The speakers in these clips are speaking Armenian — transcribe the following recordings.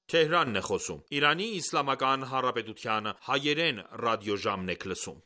Թեհրանն է խոսում։ Իրանի Իսլամական Հանրապետության հայերեն ռադիոժամն եք լսում։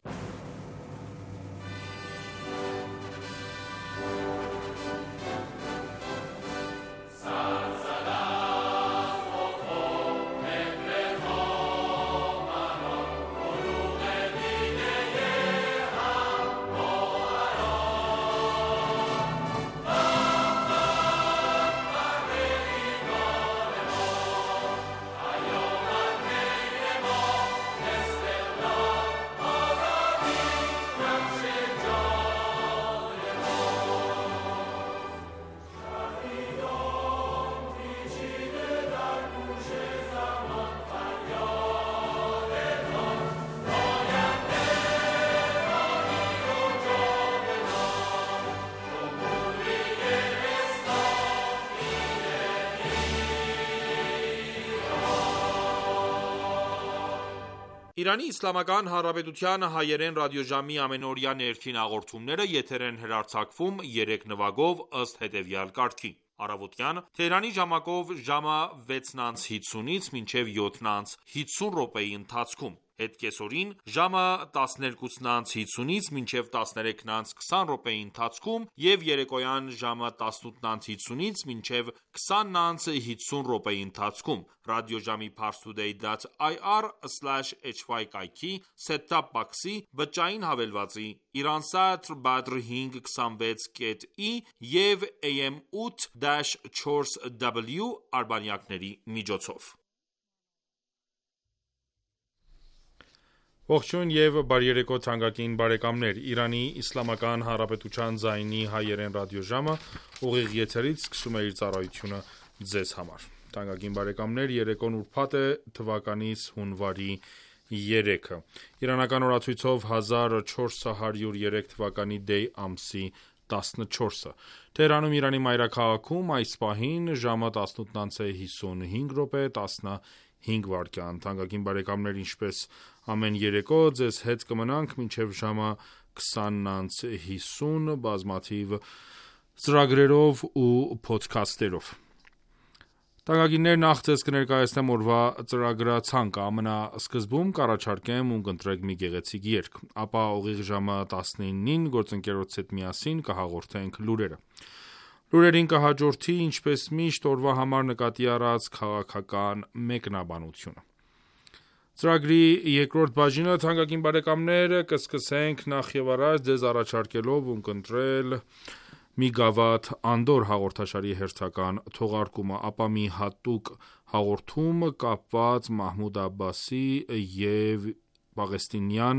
Իրանի Իսլամական Հանրապետության հայերեն ռադիոժամի ամենօրյա ներքին հաղորդումները եթեր են հեռարձակվում 3 նվագով ըստ հետևյալ կարգի. Առավոտյան Թեհրանի ժամակով ժամը 6:50-ից մինչև 7:50 րոպեի ընթացքում, հետկեսօրին ժամը 12:50-ից մինչև 13:20 րոպեի ընթացքում և երեկոյան ժամը 18:50-ից մինչև 20:50 րոպեի ընթացքում, ռադիոժամի parstoday.ir/hy կայքի set-top box-ի բջջային հավելվածի, Iransat Badr 526.i և AM 8-4W արբանյակների միջոցով։ Ողջույն և բարի երեկո թանկագին բարեկամներ, Իրանի Իսլամական Հանրապետության ձայնի հայերեն ռադիոժամը ուղիղ եթերից սկսում է իր ծառայությունը ձեզ համար։ Թանկագին բարեկամներ, երեկոն ուրբաթ է, թվականիս հունվարի 3-ը, իրանական օրացույցով 1403 թվականի դեյ ամսի 14-ը, Թեհրանում Իրանի մայրաքաղաքում այս պահին ժամը 18:55 15 վայրկյան, թանկագին բարեկամներ, ինչպես ամեն երեկո ձեզ հետ կմնանք մինչև ժամը 20:50 բազմաթիվ ծրագրերով ու փոդքասթերով։ Թանկագիններ, նախ ձեզ կներկայացնեմ օրվա ծրագրացանկը, ամենասկզբում կառաջարկեմ ու կընտրեք մի գեղեցիկ երգ, ապա ուղիղ ժամը 19-ին գործընկերոջս հետ միասին կհաղորդենք լուրերը։ Լուրերին կհաջորդի, ինչպես միշտ, օրվա համար նկատի առած քաղաքական մեկնաբանությունը։ Ծրագրի երկրորդ բաժինը, թանկագին բարեկամներ, կսկսենք նախ եւ առաջ ձեզ առաջարկելով ունկնդրել մի գավաթ Անդոր հաղորդաշարի հերթական թողարկումը, ապա մի հատուկ հաղորդում կապված Մահմուդ Աբբասի և պաղեստինյան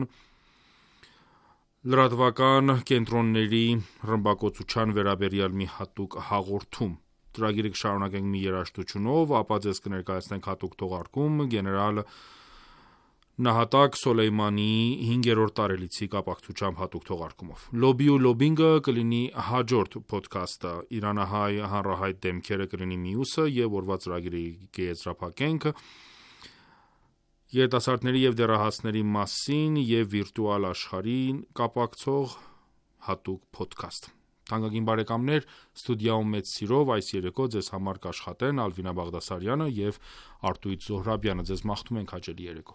լրատվական կենտրոնների ռմբակոծության վերաբերյալ մի հատուկ հաղորդում։ Ծրագիրը կշարունակենք մի երաժշտությունով, ապա ձեզ կներկայացնենք հատուկ թողարկում գեներալ Նահատակ Սոլեյմանիի 5-րդ տարելիցի կապակցությամբ հատուկ թողարկումով։ Լոբի ու լոբինգը կլինի հաջորդ փոդքասթը, Իրանահայ հանրահայտ դեմքերը կլինի մյուսը և օրվա ծրագիրը կեզրափակենք երիտասարդների և դեռահասների մասին և վիրտուալ աշխարհին կապակցող հատուկ փոդքասթ։ Թանկագին բարեկամներ, ստուդիայում մեծ սիրով այս երեկո ձեզ համար կաշխատեն Ալվինա Բաղդասարյանը և Արտույտ Զոհրաբյանը, ձեզ մաղթում ենք հաճելի երեկո։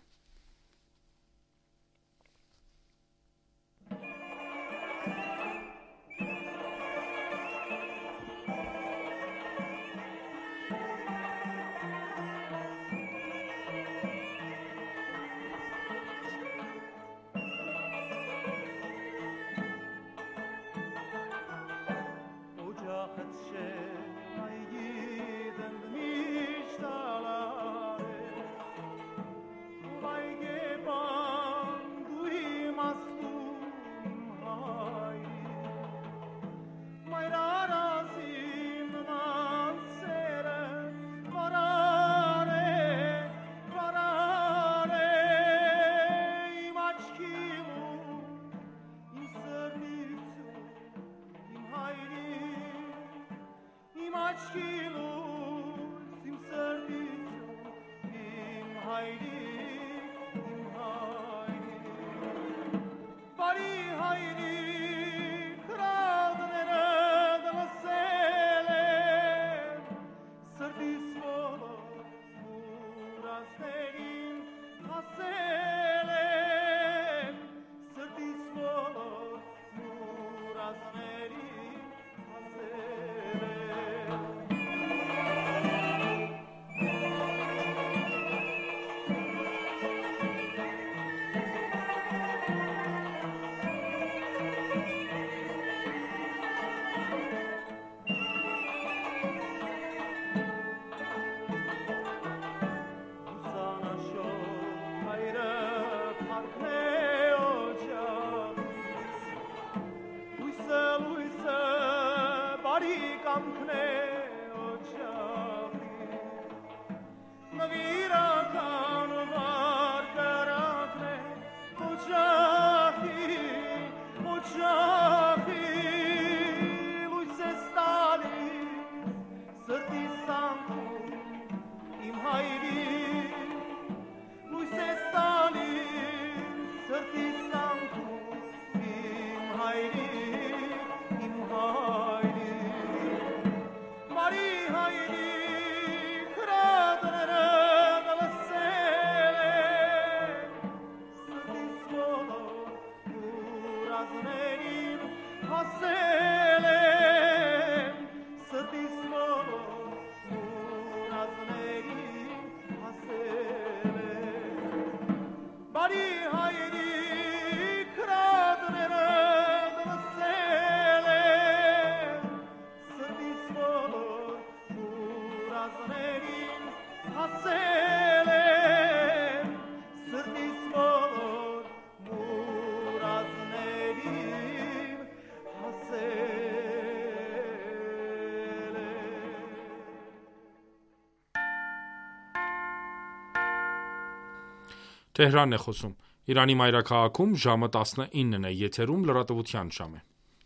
Թեհրանն է խոսում։ Իրանի մայրաքաղաքում ժամը 19-ն է, եթերում լրատվության ժամ է։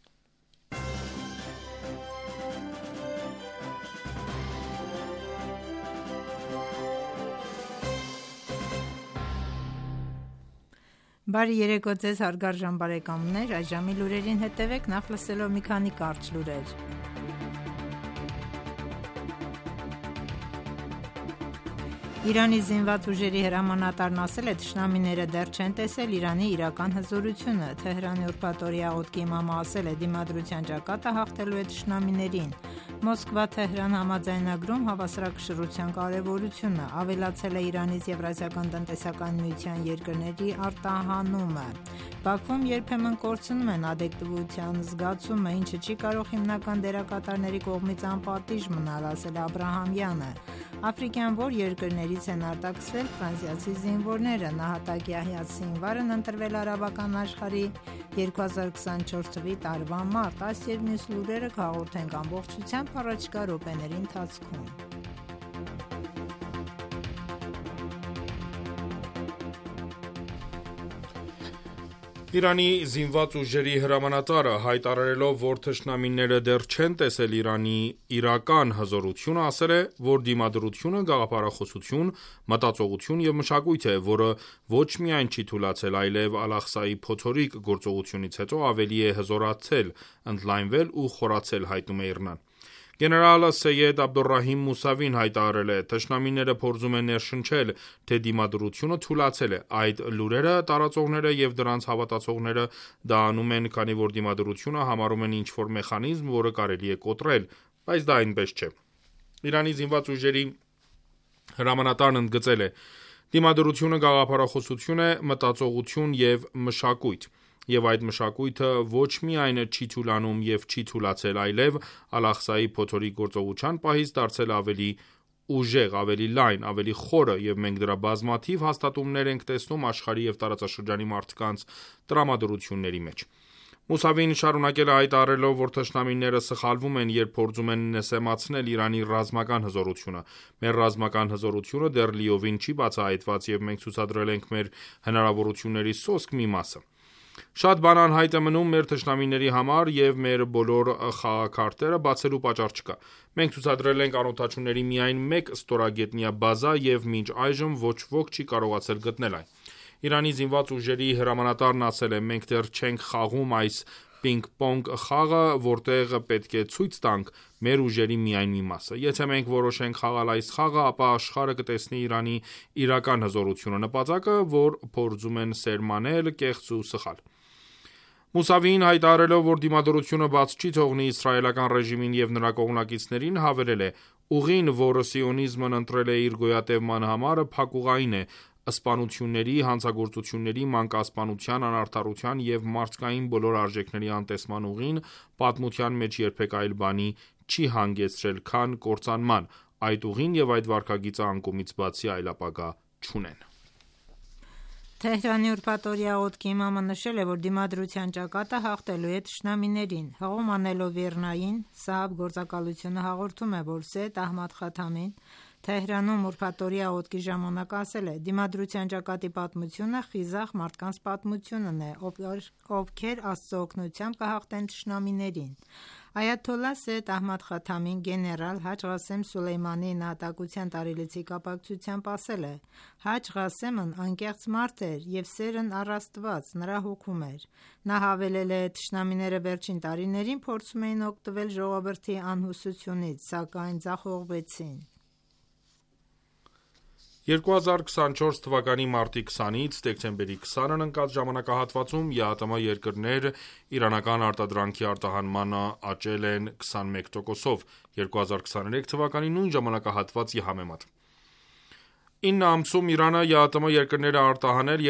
Բարի երեկո ձեզ հարգարժան բարեկամներ, այս ժամի լուրերին հետևեք նախ լսելով մի քանի կարճ լուրեր։ Իրանի զինված ուժերի հրամանատարն ասել է, թշնամիները դեռ չեն տեսել Իրանի իրական հզորությունը։ Թեհրանի ուրբաթօրյա աղոթքի իմամը ասել է, դիմադրության ճակատը հաղթելու է թշնամիներին։ Մոսկվա-Թեհրան համաձայնագրում հավասարակշռության կարևորությունը, ավելացել է Իրանից Եվրասիական տնտեսական միության երկրների արտահանումը։ Բաքվում երբեմն կորցնում են ադեկտվության զգացումը, ինչը չի կարող հիմնական դերակատարների կողմից անպատիժ մնալ, ասել է Աբրահամյանը։ Աֆրիկյան որ երկրներից են արտաքսվել ֆրանսիացի զինվորները, Նահատակ Յահյա Սինվարն ընտրվել արաբական աշխարհի 2024 թվականի տարվա մարտ։ Այս եւ մյուս լուրերը կհաղորդենք ամբողջությամբ առաջիկա րոպեների ընթացքում։ Իրանի զինված ուժերի հրամանատարը հայտարարելով, որ թշնամիները դեռ չեն տեսել Իրանի իրական հզորությունը, ասել է, որ դիմադրությունը գաղափարախոսություն, մտածողություն եւ մշակույթ է, որը ոչ միայն չի թուլացել, այլև Ալ-Աղսայի փոթորիկ գործողությունից հետո ավելի է հզորացել, ընդլայնվել ու խորացել, հայտնում է ԻՌՆ-ն։ Գեներալ Սեյեդ Աբդոլռահիմ Մուսավին հայտարարել է. թշնամիները փորձում են ներշնչել, թե դիմադրությունը թուլացել է։ Այդ լուրերը տարածողները եւ դրանց հավատացողները դա անում են, քանի որ դիմադրությունը համարում են ինչ-որ մեխանիզմ, որը կարելի է կոտրել, բայց դա այնպես չէ։ Իրանի զինված ուժերի հրամանատարն ընդգծել է. դիմադրությունը գաղափարախոսություն է, մտածողություն եւ մշակույթ։ Եվ այդ մշակույթը ոչ միայն չի թուլանում եւ չի թուլացել, այլև Ալ-Աղսայի փոթորիկ գործողության պահից դարձել ավելի ուժեղ, ավելի լայն, ավելի խորը եւ մենք դրա բազմաթիվ հաստատումներ ենք տեսնում աշխարհի եւ տարածաշրջանի մարդկանց տրամադրությունների մեջ։ Մուսավին շարունակել է հայտարարելով, որ թշնամիները սխալվում են, երբ փորձում են նսեմացնել Իրանի ռազմական հզորությունը։ Մեր ռազմական հզորությունը դեռ լիովին չի բացահայտված եւ մենք ցուցադրել ենք մեր հնարավորությունների սոսկ մի մասը։ Շատ բան անհայտ է մնում մեր թշնամիների համար եւ մեր բոլոր խաղաքարտերը բացելու պատճառ չկա։ Մենք ցուցադրել ենք անօթաչուների միայն մեկ ստորագետնյա բազա եւ մինչ այժմ ոչ ոք չի կարողացել գտնել այն։ Իրանի զինված ուժերի հրամանատարն ասել է. մենք դեռ չենք խաղում այս պինգ-պոնգ խաղը, որտեղ պետք է ցույց տանք մեր ուժերի միայն մի մասը։ Եթե մենք որոշենք խաղալ այս խաղը, ապա աշխարհը կտեսնի Իրանի իրական հզորությունը, նպատակը, որ փորձում են սերմանել կեղծ ու սխալ։ Մուսավին հայտարարելով, որ դիմադրությունը բաց չի թողնի իսրայելական ռեժիմին եւ նրա կողմնակիցներին, հավելել է. «Ուղին, որը սիոնիզմն ընտրել է իր գոյատևման համար, փակուղային է, սպանությունների, հանցագործությունների, մանկասպանության, անարդարության եւ մարդկային բոլոր արժեքների անտեսման ուղին պատմության մեջ երբեք այլ բանի չի հանգեցրել, քան կործանման։ Այդ ուղին եւ այդ վարքագիծը անկումից բացի այլ ապագա չունեն»։ Թեհրանի ուրբաթօրյա ոտքի իմամը նշել է, որ դիմադրության ճակատը հաղթելու է թշնամիներին։ Հղում անելով Իրնային, Սահաբ գործակալությունը հաղորդում է, որ Սեյեդ Ահմադ Խաթամին Թեհրանում ուրբաթօրյա ոտքի ժամանակ ասել է. «Դիմադրության ճակատի պատմությունը խիզախ մարդկանց պատմությունն է, ովքեր Աստծո օգնությամբ կհաղթեն թշնամիներին»։ Այաթոլլահ Սեյեդ Ահմադ Խաթամին գեներալ Հաջ Ղասեմ Սուլեյմանի նահատակության տարելիցի կապակցությամբ ասել է. «Հաջ Ղասեմն անկեղծ մարդ էր և սերն առ Աստված նրա հոգում էր»։ Նա հավելել է. «Թշնամիները վերջին տարիներին փորձում էին օգտվել ժողովրդի անհուսությունից, սակայն ձախողվեցին»։ 2024 թվականի մարտի 20-ից դեկտեմբերի 20-ն ընկած ժամանակահատվածում ԵԱՏՄ երկրներ իրանական արտադրանքի արտահանմանը աճել են 21%-ով 2023 թվականի նույն ժամանակահատվածի համեմատ։ 9 ամսում Իրանը ԵԱՏՄ երկրներ է արտահանել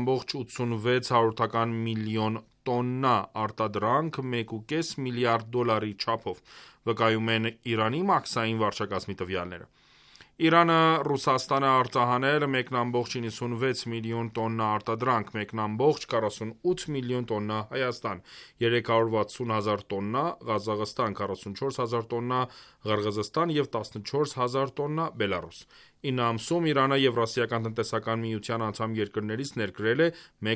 3,86 միլիոն տոննա արտադրանք 1,5 միլիարդ դոլարի չափով, վկայում են Իրանի մաքսային վարչակազմի տվյալները։ Իրանը Ռուսաստան է արտահանել 1,96 միլիոն տոննա արտադրանք, 1,48 միլիոն տոննա Հայաստան, 360 հազար տոննա Ղազախստան, 44 հազար տոննա Ղրղզստան և 14 հազար տոննա Բելարուս։ 9 ամսում Իրանը Եվրասիական տնտեսական միության անդամ երկրներից ներկրել է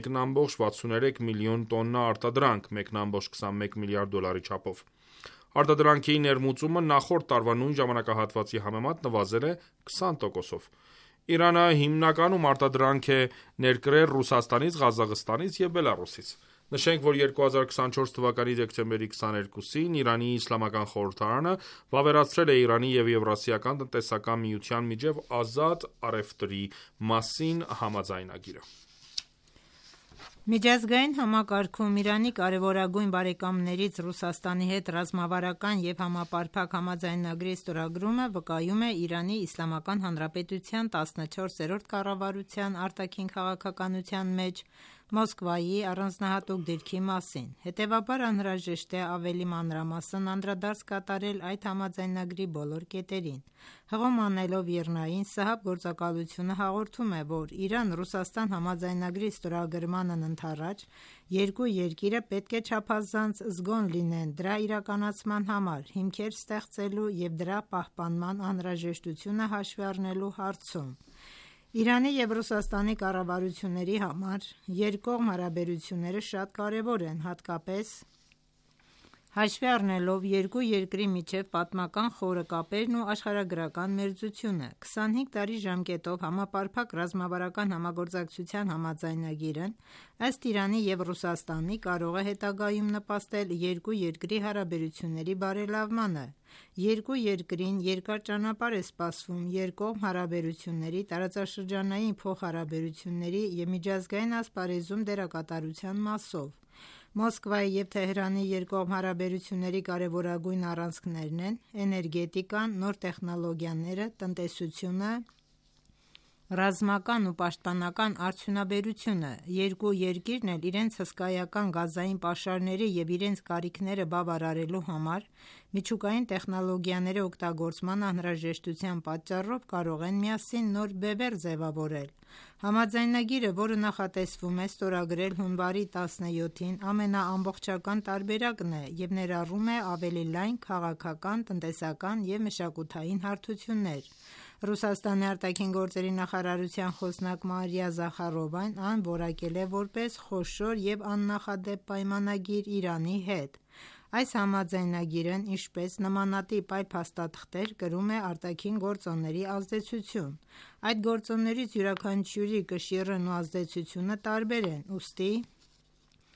1,63 միլիոն տոննա արտադրանք, 1,21 միլիարդ դոլարի չափով։ Արտադրանքի ներմուծումը նախորդ տարվա նույն ժամանակահատվածի համեմատ նվազել է 20%-ով։ Իրանը հիմնականում արտադրանք է ներկրել Ռուսաստանից, Ղազախստանից և Բելարուսից։ Նշենք, որ 2024 թվականի դեկտեմբերի 22-ին Իրանի Իսլամական խորհրդարանը վավերացրել է Իրանի և Եվրասիական տնտեսական միության միջև ազատ առևտրի մասին համաձայնագիրը։ Միջազգային համակարգում Իրանի կարևորագույն բարեկամներից Ռուսաստանի հետ ռազմավարական և համապարփակ համաձայնագրի ստորագրումը վկայում է Իրանի Իսլամական Հանրապետության 14-րդ կառավարության արտաքին քաղաքականության մեջ Մոսկվայի առանձնահատուկ դիրքի մասին։ Հետևաբար անհրաժեշտ է ավելի մանրամասն անդրադարձ կատարել այդ համաձայնագրի բոլոր կետերին։ Հղում անելով Իրնային, Սահաբ գործակալությունը հաղորդում է, որ Իրան-Ռուսաստան համաձայնագրի ստորագրմանն ընդառաջ երկու երկիրը պետք է չափազանց զգոն լինեն դրա իրականացման համար, հիմքեր ստեղծելու և դրա պահպանման անհրաժեշտությունը հաշվի առնելու հարցում։ Իրանի և Ռուսաստանի կառավարությունների համար երկկողմ հարաբերությունները շատ կարևոր են, հատկապես հաշվի առնելով երկու երկրի միջև պատմական խորը կապերն ու աշխարհագրական մերձությունը։ 25 տարի ժամկետով համապարփակ ռազմավարական համագործակցության համաձայնագիրն ըստ Իրանի և Ռուսաստանի կարող է հետագայում նպաստել երկու երկրի հարաբերությունների բարելավմանը։ Երկու երկրին երկար ճանապարհ է սպասվում երկկողմ հարաբերությունների, տարածաշրջանային փոխհարաբերությունների և միջազգային ասպարեզում դերակատարության մասով։ Մոսկվայի և Թեհրանի երկկողմ հարաբերությունների կարևորագույն առանցքներն են էներգետիկան, նոր տեխնոլոգիաները, տնտեսությունը, ռազմական ու պաշտպանական արդյունաբերությունը։ Երկու երկիրն էլ իրենց հսկայական գազային պաշարների և իրենց կարիքները բավարարելու համար միջուկային տեխնոլոգիաների օգտագործման անհրաժեշտության պատճառով կարող են միասին նոր բևեռ ձևավորել։ Համաձայնագիրը, որը նախատեսվում է ստորագրել հունվարի 17-ին, ամենաամբողջական տարբերակն է և ներառում է ավելի լայն քաղաքական, տնտեսական և մշակութային հարթություններ։ Ռուսաստանի արտաքին գործերի նախարարության խոսնակ Մարիա Զախարովան այն որակել է որպես խոշոր և աննախադեպ պայմանագիր Իրանի հետ։ Այս համաձայնագիրն, ինչպես նմանատիպ այլ փաստաթղթեր, կրում է արտաքին գործոնների ազդեցություն։ Այդ գործոններից յուրաքանչյուրի կշիռն ու ազդեցությունը տարբեր են, ուստի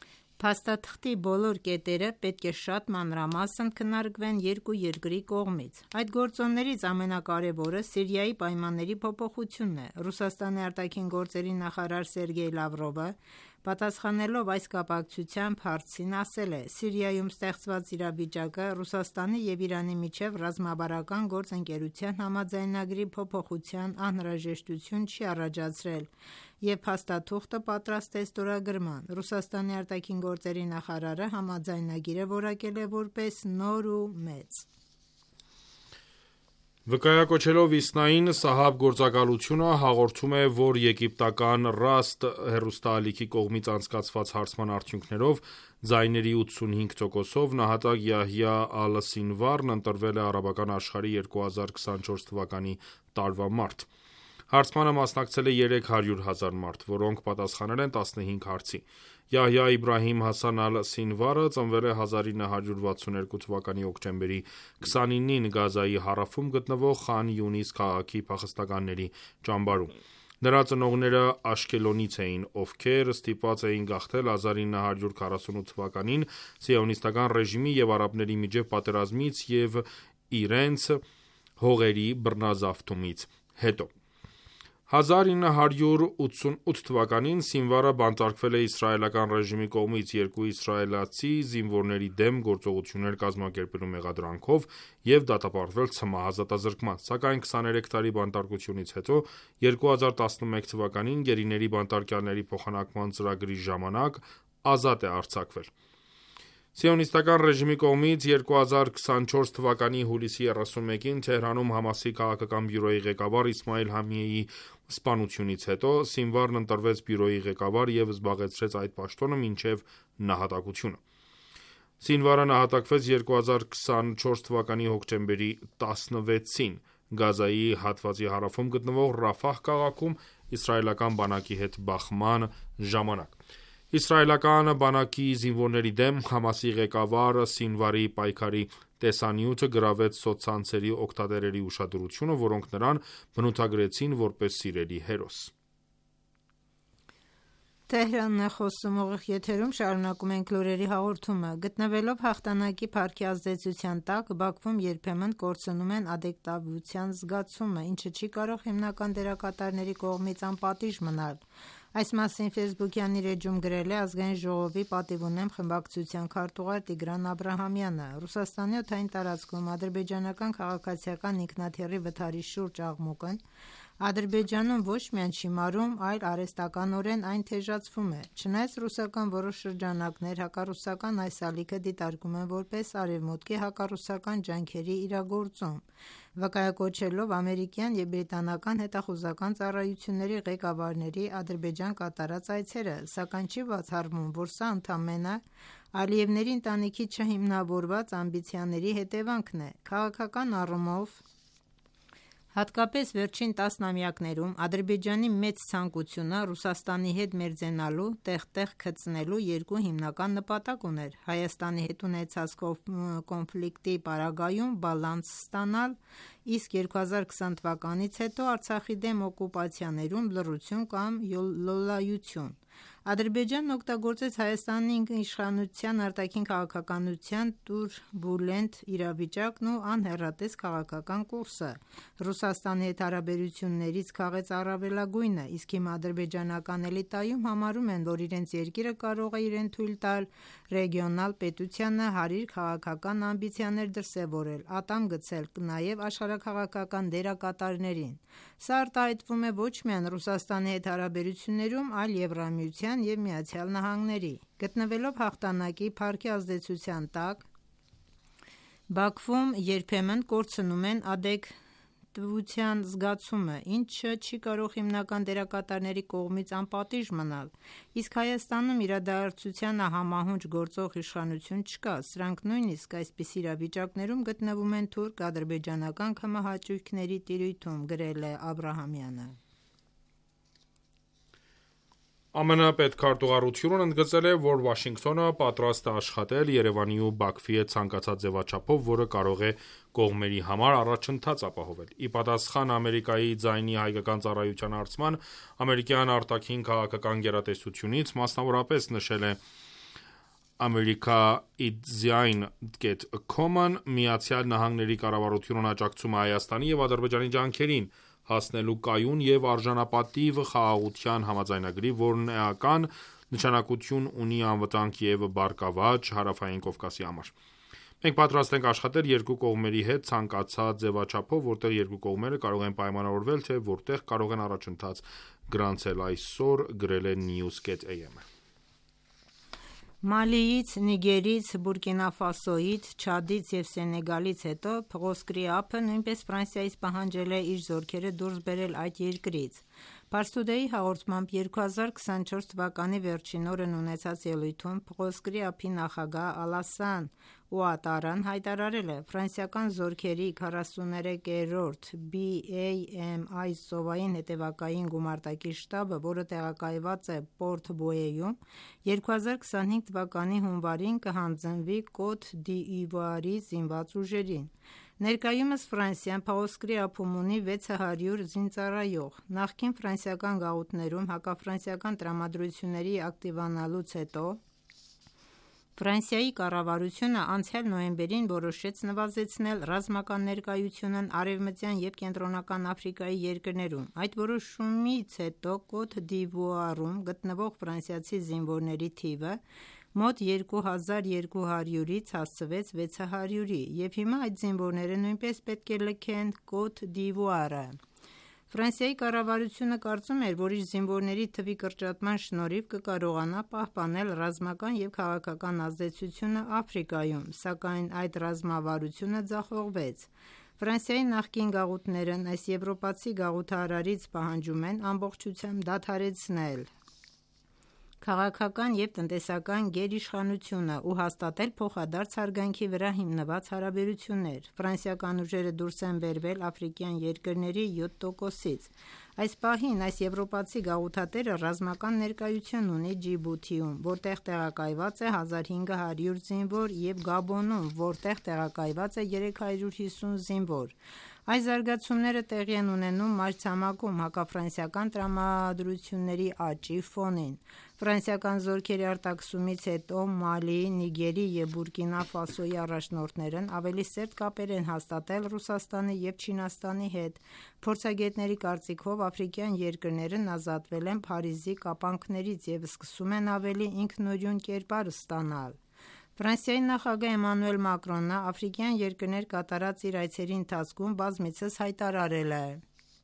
Փաստաթղթի բոլոր կետերը պետք է շատ մանրամասն քննարկվեն երկու երկրի կողմից։ Այդ գործոններից ամենակարևորը Սիրիայի պայմանների փոփոխությունն է։ Ռուսաստանի արտաքին գործերի նախարար Սերգեյ Լավրովը, պատասխանելով այս կապակցությամբ հարցին, ասել է. «Սիրիայում ստեղծված իրավիճակը Ռուսաստանի և Իրանի միջև ռազմավարական գործընկերության համաձայնագրի փոփոխության անհրաժեշտություն չի առաջացրել և փաստաթուղթը պատրաստ է ստորագրման»։ Ռուսաստանի արտաքին գործերի նախարարը համաձայնագիրը որակել է որպես նոր ու մեծ։ Վկայակոչելով Իսնային, Սահաբ գործակալությունը հաղորդում է, որ եգիպտական Rast հեռուստաալիքի կողմից անցկացված հարցման արդյունքներով ձայների 85%-ով նահատակ Յահյա Ալ-Սինվարն ընտրվել է արաբական աշխարհի 2024 թվականի տարվա մարդ։ Հարցմանը մասնակցել է 300,000 մարդ, որոնք պատասխանել են 15 հարցի։ Յահյա Իբրահիմ Հասան Ալ-Սինվարը ծնվել է 1962 թվականի հոկտեմբերի 29-ին Գազայի հարավում գտնվող Խան Յունիս քաղաքի փախստականների ճամբարում։ Նրա ծնողները Աշկելոնից էին, ովքեր ստիպված էին գաղթել 1948 թվականին սիոնիստական ռեժիմի և արաբների միջև պատերազմից և իրենց հողերի բռնազավթումից հետո։ 1988 թվականին Սինվարը բանտարկվել է իսրայելական ռեժիմի կողմից երկու իսրայելացի զինվորների դեմ գործողություններ կազմակերպելու մեղադրանքով և դատապարտվել ցմահ ազատազրկման, սակայն 23 տարի բանտարկությունից հետո 2011 թվականին գերիների բանտարկյալների փոխանակման ծրագրի ժամանակ ազատ է արձակվել։ Սիոնիստական ռեժիմի կողմից 2024 թվականի հուլիսի 31-ին Թեհրանում Համասի քաղաքական բյուրոյի ղեկավար Իսմայիլ Հանիեի սպանությունից հետո Սինվարն ընտրվեց բյուրոյի ղեկավար և զբաղեցրեց այդ պաշտոնը մինչև նահատակությունը։ Սինվարը նահատակվեց 2024 թվականի հոկտեմբերի 16-ին Գազայի հատվածի հարավում գտնվող Ռաֆահ քաղաքում իսրայելական բանակի հետ բախման ժամանակ։ Իսրայելական բանակի զինվորների դեմ Համասի ղեկավար Սինվարի պայքարի տեսանյութը գրավեց սոցցանցերի օգտատերերի ուշադրությունը, որոնք նրան բնութագրեցին որպես սիրելի հերոս։ Շարունակում ենք լուրերի հաղորդումը։ Գտնվելով հաղթանակի փառքի ազդեցության տակ, Բաքվում երբեմն կորցնում են ադեկտավության զգացումը, ինչը չի կարող հիմնական դերակատարների կողմից անպատիժ մնալ։ Այս մասին Facebook-յան իր էջում գրել է Ազգային ժողովի պատիվ ունեմ խմբակցության քարտուղար Տիգրան Աբրահամյանը։ Ռուսաստանի օդային տարածքում ադրբեջանական քաղաքացիական ինքնաթիռի վթարի շուրջ աղմուկն Ադրբեջանում ոչ միայն չի մարում, այլ արհեստականորեն այն թեժացվում է։ Չնայած ռուսական որոշ շրջանակներ հակառուսական այս ալիքը դիտարկում են որպես Արևմուտքի հակառուսական ջանքերի իրագործում, վկայակոչելով ամերիկյան և բրիտանական հետախուզական ծառայությունների ղեկավարների Ադրբեջան կատարած այցերը, սակայն չի բացառվում, որ սա ընդամենը Ալիևների ընտանիքի չհիմնավորված ամբիցիաների հետևանքն է։ Քաղաքական առումով, հատկապես վերջին տասնամյակներում, Ադրբեջանի մեծ ցանկությունը Ռուսաստանի հետ մերձենալու, տեղ-տեղ քծնելու երկու հիմնական նպատակ ուներ՝ Հայաստանի հետ ունեցած կոնֆլիկտի պարագայում բալանս ստանալ, իսկ 2020 թվականից հետո Արցախի դեմ օկուպացիաներում լռություն կամ լոլայություն։ Ադրբեջանն օգտագործեց Հայաստանի իշխանության արտաքին քաղաքականության տուրբուլենտ իրավիճակն ու անհեռատես քաղաքական կուրսը։ Ռուսաստանի հետ հարաբերություններից քաղեց առավելագույնը, իսկ հիմա ադրբեջանական էլիտայում համարում են, որ իրենց երկիրը կարող է իրեն թույլ տալ ռեգիոնալ պետությանը հարիր քաղաքական ամբիցիաներ դրսևորել, ատամ գցել նաև աշխարհաքաղաքական դերակատարներին։ Սա արտահայտվում է ոչ միայն Ռուսաստանի հետ հարաբերություններում, այլ Եվրամիության և ԱՄՆ-ի։ Գտնվելով հաղթանակի փառքի ազդեցության տակ, Բաքվում երբեմն կորցնում են ադեկտվության զգացումը, ինչը չի կարող հիմնական դերակատարների կողմից անպատիժ մնալ, իսկ Հայաստանում իրադարձությանը համահունչ գործող իշխանություն չկա։ Սրանք նույնիսկ այսպիսի իրավիճակներում գտնվում են թուրք-ադրբեջանական քմահաճույքների տիրույթում, գրել է Աբրահամյանը։ ԱՄՆ պետքարտուղարությունն ընդգծել է, որ Վաշինգտոնը պատրաստ է աշխատել Երևանի ու Բաքվի հետ ցանկացած ձևաչափով, որը կարող է կողմերի համար առաջընթաց ապահովել։ Ի պատասխան Ամերիկայի ձայնի հայկական ծառայության հարցման, ամերիկյան արտաքին քաղաքական գերատեսչությունից մասնավորապես նշել է america.com-ն Միացյալ Նահանգների կառավարությունն աջակցում է Հայաստանի եւ Ադրբեջանի ջանքերին հասնելու կայուն եւ արժանապատիվ խաղաղության համաձայնագրի, որն էական նշանակություն ունի անվտանգ եւ բարգավաճ Հարավային Կովկասի համար։ Մենք պատրաստ ենք աշխատել երկու կողմերի հետ ցանկացած ձևաչափով, որտեղ երկու կողմերը կարող են պայմանավորվել, թե որտեղ կարող են առաջընթաց գրանցել, այսօր գրել է News.am-ը։ Մալիից, Նիգերից, Բուրկինա Ֆասոից, Չադից եւ Սենեգալից հետո Փղոսկրի ափը նույնպես Ֆրանսիայից պահանջել է իր զորքերը դուրս բերել այդ երկրից։ Parstoday հաղորդմամբ 2024 թվականի վերջին օրն ունեցած ելույթում Փղոսկրի ափի նախագահ Ալասան Ouattarան հայտարարել է ֆրանսիական զորքերի 43-րդ BAMI սովային հետևակային գումարտակի շտաբը, որը տեղակայված է Պորտ Բոյեում, 2025 թվականի հունվարին կհանձնվի Կոտ դ'Իվուարի զինված ուժերին։ Ներկայումս Ֆրանսիան Փղոսկրի ափում ունի 600 զինծառայող։ Նախկին ֆրանսիական գաղութներում հակաֆրանսիական տրամադրությունների ակտիվանալուց հետո Ֆրանսիայի կառավարությունը անցյալ նոյեմբերին որոշեց նվազեցնել ռազմական ներկայությունն Արևմտյան և Կենտրոնական Աֆրիկայի երկրներում։ Այդ որոշումից հետո Կոտ դ'Իվուարում գտնվող ֆրանսիացի զինվորների թիվը մոտ 2200-ից հասցվեց 600-ի, և հիմա այդ զինվորները նույնպես պետք է լքեն Կոտ դ'Իվուարը։ Ֆրանսիայի կառավարությունը կարծում էր, որ իր զինվորների թվի կրճատման շնորհիվ կկարողանա պահպանել ռազմական և քաղաքական ազդեցությունը Աֆրիկայում, սակայն այդ ռազմավարությունը ձախողվեց։ Ֆրանսիայի նախկին գաղութներն այս եվրոպացի գաղութահարարից պահանջում են ամբողջությամբ դադարեցնել քաղաքական և տնտեսական գերիշխանությունը ու հաստատել փոխադարձ հարգանքի վրա հիմնված հարաբերություններ։ Ֆրանսիական ուժերը դուրս են բերվել աֆրիկյան երկրների 7%-ից։ Այս պահին այս եվրոպացի գաղութատերը ռազմական ներկայություն ունի Ջիբութիում, որտեղ տեղակայված է 1500 զինվոր, և Գաբոնում, որտեղ տեղակայված է 350 զինվոր։ Այս զարգացումները տեղի են ունենում մայրցամաքում հակաֆրանսիական տրամադրությունների աճի ֆոնին։ Ֆրանսիական զորքերի արտաքսումից հետո Մալիի, Նիգերի և Բուրկինա Ֆասոյի առաջնորդներն ավելի սերտ կապեր են հաստատել Ռուսաստանի և Չինաստանի հետ։ Փորձագետների կարծիքով աֆրիկյան երկրներն ազատվել են Փարիզի կապանքներից և սկսում են ավելի ինքնուրույն կերպար ստանալ։ Ֆրանսիայի նախագահ Էմանուել Մակրոնը աֆրիկյան երկրներ կատարած իր այցերի ընթացքում բազմիցս հայտարարել է,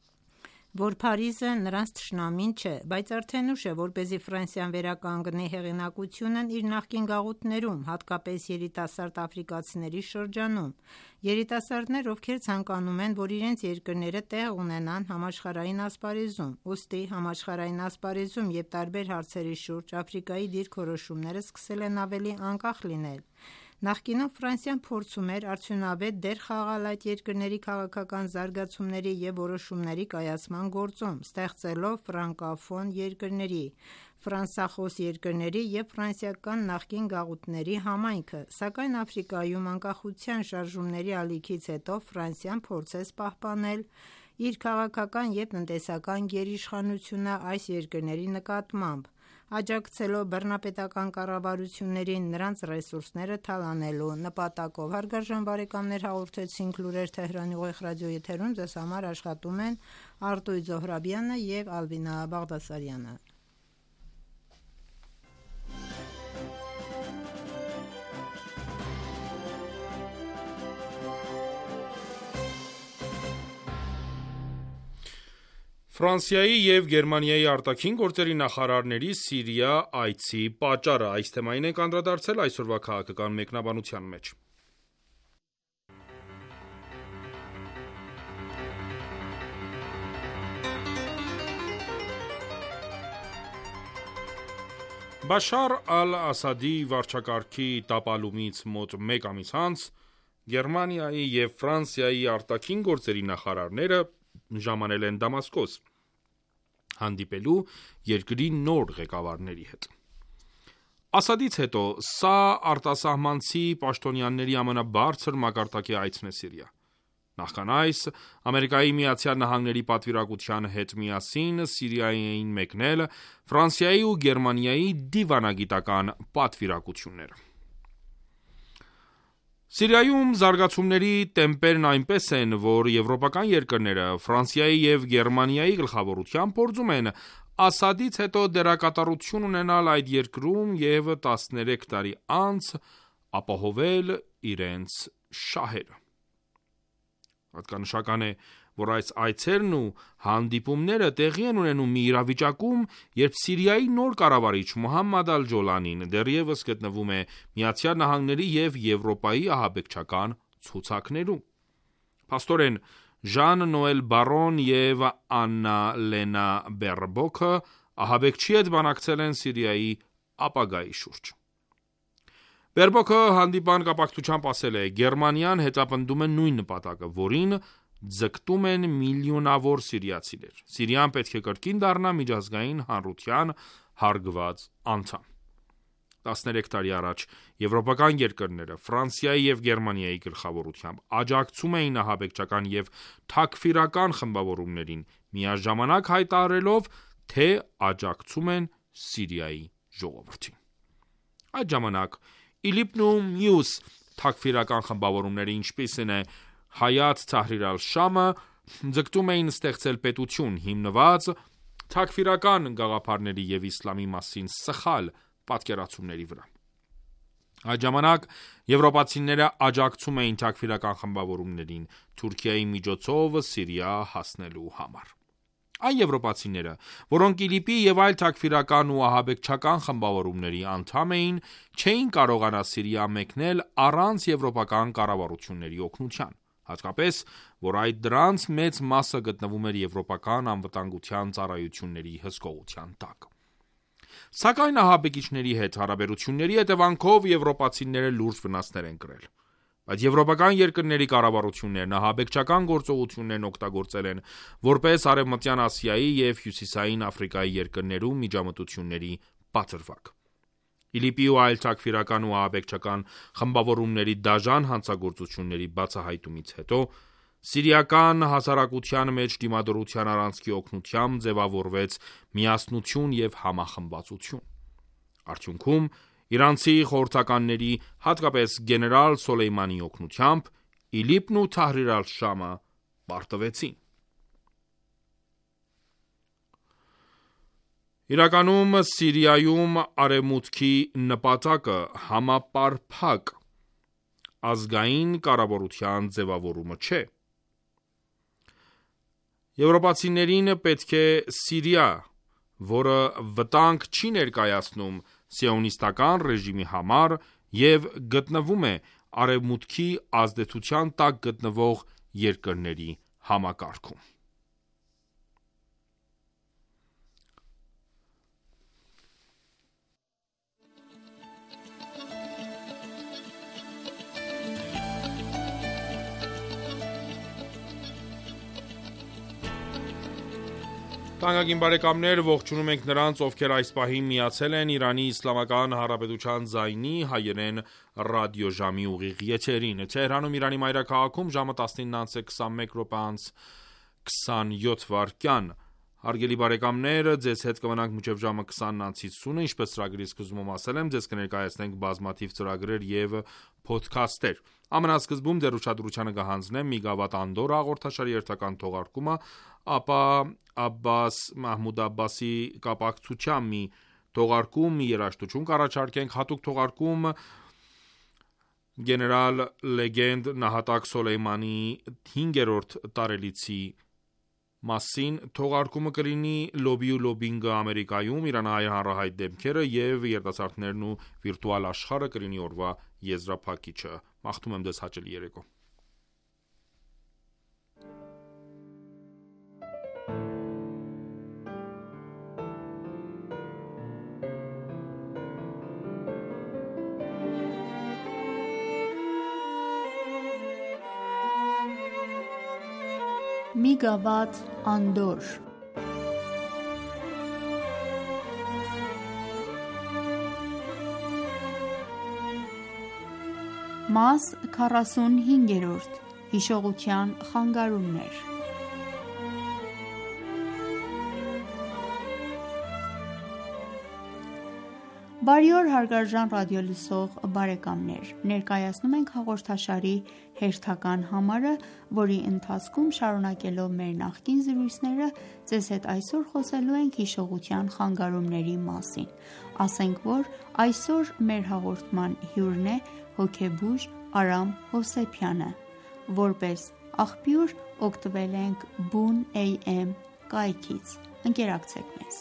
որ Փարիզը նրանց թշնամին չէ, բայց արդեն ուշ է, որպեսզի Ֆրանսիան վերականգնի հեղինակությունն իր նախկին գաղութներում, հատկապես երիտասարդ աֆրիկացիների շրջանում։ Երիտասարդներ, ովքեր ցանկանում են, որ իրենց երկրները տեղ ունենան համաշխարհային ասպարեզում, ուստի համաշխարհային ասպարեզում և տարբեր հարցերի շուրջ Աֆրիկայի դիրքորոշումները սկսել են ավելի անկախ լինել։ Նախկինում Ֆրանսիան փորձում էր արդյունավետ դեր խաղալ այդ երկրների քաղաքական զարգացումների և որոշումների կայացման գործում, ստեղծելով ֆրանկոֆոն երկրների, ֆրանսախոս երկրների և ֆրանսիական նախկին գաղութների համայնքը, սակայն Աֆրիկայում անկախության շարժումների ալիքից հետո Ֆրանսիան փորձեց պահպանել իր քաղաքական և տնտեսական գերիշխանությունը այս երկրների նկատմամբ, աջակցելով բռնապետական կառավարություններին նրանց ռեսուրսները թալանելու նպատակով։ Հարգարժան բարեկամներ, հաղորդեցինք լուրեր Թեհրանի ուղիղ ռադիոեթերում, ձեզ համար աշխատում են Արտույտ Զոհրաբյանը և Ալբինա Բաղդասարյանը։ Ֆրանսիայի և Գերմանիայի արտաքին գործերի նախարարների Սիրիա այցի պատճառը։ Այս թեմային ենք անդրադարձել այսօրվա քաղաքական մեկնաբանության մեջ։ Բաշար ալ-Ասադի վարչակարգի տապալումից մոտ մեկ ամիս անց Գերմանիայի և Ֆրանսիայի արտաքին գործերի նախարարները ժամանել են Դամասկոս, հանդիպելու երկրի նոր ղեկավարների հետ։ Ասադից հետո սա արտասահմանցի պաշտոնյաների ամենաբարձր մակարդակի այցն է Սիրիա։ Նախքան այս, Ամերիկայի Միացյալ Նահանգների պատվիրակության հետ միասին Սիրիայի էին մեկնել Ֆրանսիայի ու Գերմանիայի դիվանագիտական պատվիրակությունները։ Սիրիայում զարգացումների տեմպերն այնպես են, որ եվրոպական երկրները Ֆրանսիայի և Գերմանիայի գլխավորությամբ փորձում են Ասադից հետո դերակատարություն ունենալ այդ երկրում և 13 տարի անց ապահովել իրենց շահերը։ Հատկանշական է, որ այս այցերն ու հանդիպումները տեղի են ունենում մի իրավիճակում, երբ Սիրիայի նոր կառավարիչ Մոհամմադ Ալ-Ջոլանին դեռևս գտնվում է ԱՄՆ-ի և Եվրոպայի ահաբեկչական ցուցակներում։ Փաստորեն, Ժան-Նոել Բարոն և Աննա Լենա Բերբոքը ահաբեկչի հետ բանակցել են Սիրիայի ապագայի շուրջ։ Բերբոքը հանդիպան կապակցությամբ ասել է. «Գերմանիան հետապնդում է նույն նպատակը, որին ձգտում են միլիոնավոր սիրիացիներ։ Սիրիան պետք է կրկին դառնա միջազգային հանրության հարգված անդամ»։ 13 տարի առաջ եվրոպական երկրները Ֆրանսիայի և Գերմանիայի գլխավորությամբ աջակցում էին ահաբեկչական և թաքֆիրական խմբավորումներին, միաժամանակ հայտարարելով, թե աջակցում են Սիրիայի ժողովրդին։ Այդ ժամանակ ԻԼԻՊ-ն ու մյուս թաքֆիրական խմբավորումները, ինչպիսին է Հայաթ Թահրիր Ալ-Շամը, ձգտում էին ստեղծել պետություն՝ հիմնված թաքֆիրական գաղափարների և իսլամի մասին սխալ պատկերացումների վրա։ Այդ ժամանակ եվրոպացիները աջակցում էին թաքֆիրական խմբավորումներին Թուրքիայի միջոցով Սիրիա հասնելու համար։ Այն եվրոպացիները, որոնք ԻԼԻՊ-ի և այլ թաքֆիրական ու ահաբեկչական խմբավորումների անդամ էին, չէին կարողանա Սիրիա մեկնել առանց եվրոպական կառավարությունների օգնության, հատկապես, որ դրանց մեծ մասը գտնվում էր եվրոպական անվտանգության ծառայությունների հսկողության տակ։ Սակայն ահաբեկիչների հետ հարաբերությունների հետևանքով եվրոպացիները լուրջ վնասներ են կրել։ Բայց եվրոպական երկրների կառավարություններն ահաբեկչական գործողություններն օգտագործել են որպես Արևմտյան Ասիայի և Հյուսիսային Աֆրիկայի երկրներում միջամտությունների պատրվակ։ ԻԼԻՊ-ի ու այլ թաքֆիրական ու ահաբեկչական խմբավորումների դաժան հանցագործությունների բացահայտումից հետո սիրիական հասարակության մեջ դիմադրության առանցքի օգնությամբ ձևավորվեց միասնություն և համախմբվածություն։ Արդյունքում իրանցի խորհրդականների, հատկապես գեներալ Սոլեյմանի օգնությամբ ԻԼԻՊ-ն ու Թահրիր Ալ-Շամը պարտվեցին։ Իրականում Սիրիայում Արևմուտքի նպատակը համապարփակ ազգային կառավարության ձևավորումը չէ։ Եվրոպացիներին պետք է Սիրիա, որը վտանգ չի ներկայացնում սիոնիստական ռեժիմի համար և գտնվում է Արևմուտքի ազդեցության տակ գտնվող երկրների համակարգում։ Թանկագին բարեկամներ, ողջունում ենք նրանց, ովքեր այս պահին միացել են Իրանի Իսլամական Հանրապետության ձայնի հայերեն ռադիոժամի ուղիղ եթերին։ Թեհրանում Իրանի մայրաքաղաքում ժամը 19:27 Հարգելի բարեկամներ, ձեզ հետ կմնանք մինչև ժամը 20:50, ինչպես ծրագրի սկզբում ասել եմ, ձեզ կներկայացնենք բազմաթիվ ծրագրեր և փոդքասթեր։ Ամենասկզբում ձեր ուշադրությանը կհանձնեմ մի գավաթ Անդորր հաղորդաշարի հերթական թողարկումը, ապա Աբբաս Մահմուդ Աբբասի կապակցությամբ մի թողարկում, մի երաժշտություն կառաջարկենք, հատուկ թողարկում գեներալ լեգենդ Նահատակ Սոլեյմանի 5-րդ տարելիցի մասին, թողարկումը կլինի Լոբի ու Լոբինգը Ամերիկայում, իրանահայ հանրահայտ դեմքերը և երիտասարդներն ու վիրտուալ աշխարհը կլինի օրվա եզրափակիչը։ Մաղթում եմ ձեզ հաճելի երեկո։ Մի գավաթ Անդորր Մաս 45 Հիշողության խանգարումներ Բարի օր հարգարժան ռադիոլսող բարեկամներ, ներկայացնում ենք հաղորդաշարի հերթական համարը, որի ընթացքում շարունակելով մեր նախկին զրույցները, ձեզ հետ այսօր խոսելու ենք հիշողության խանգարումների մասին։ Ասենք, որ այսօր մեր հաղորդման հյուրն է հոգեբույժ Արամ Հովսեփյանը, որպես աղբյուր օգտվել ենք Բուն AM կայքից։ Ընկերակցեք մեզ։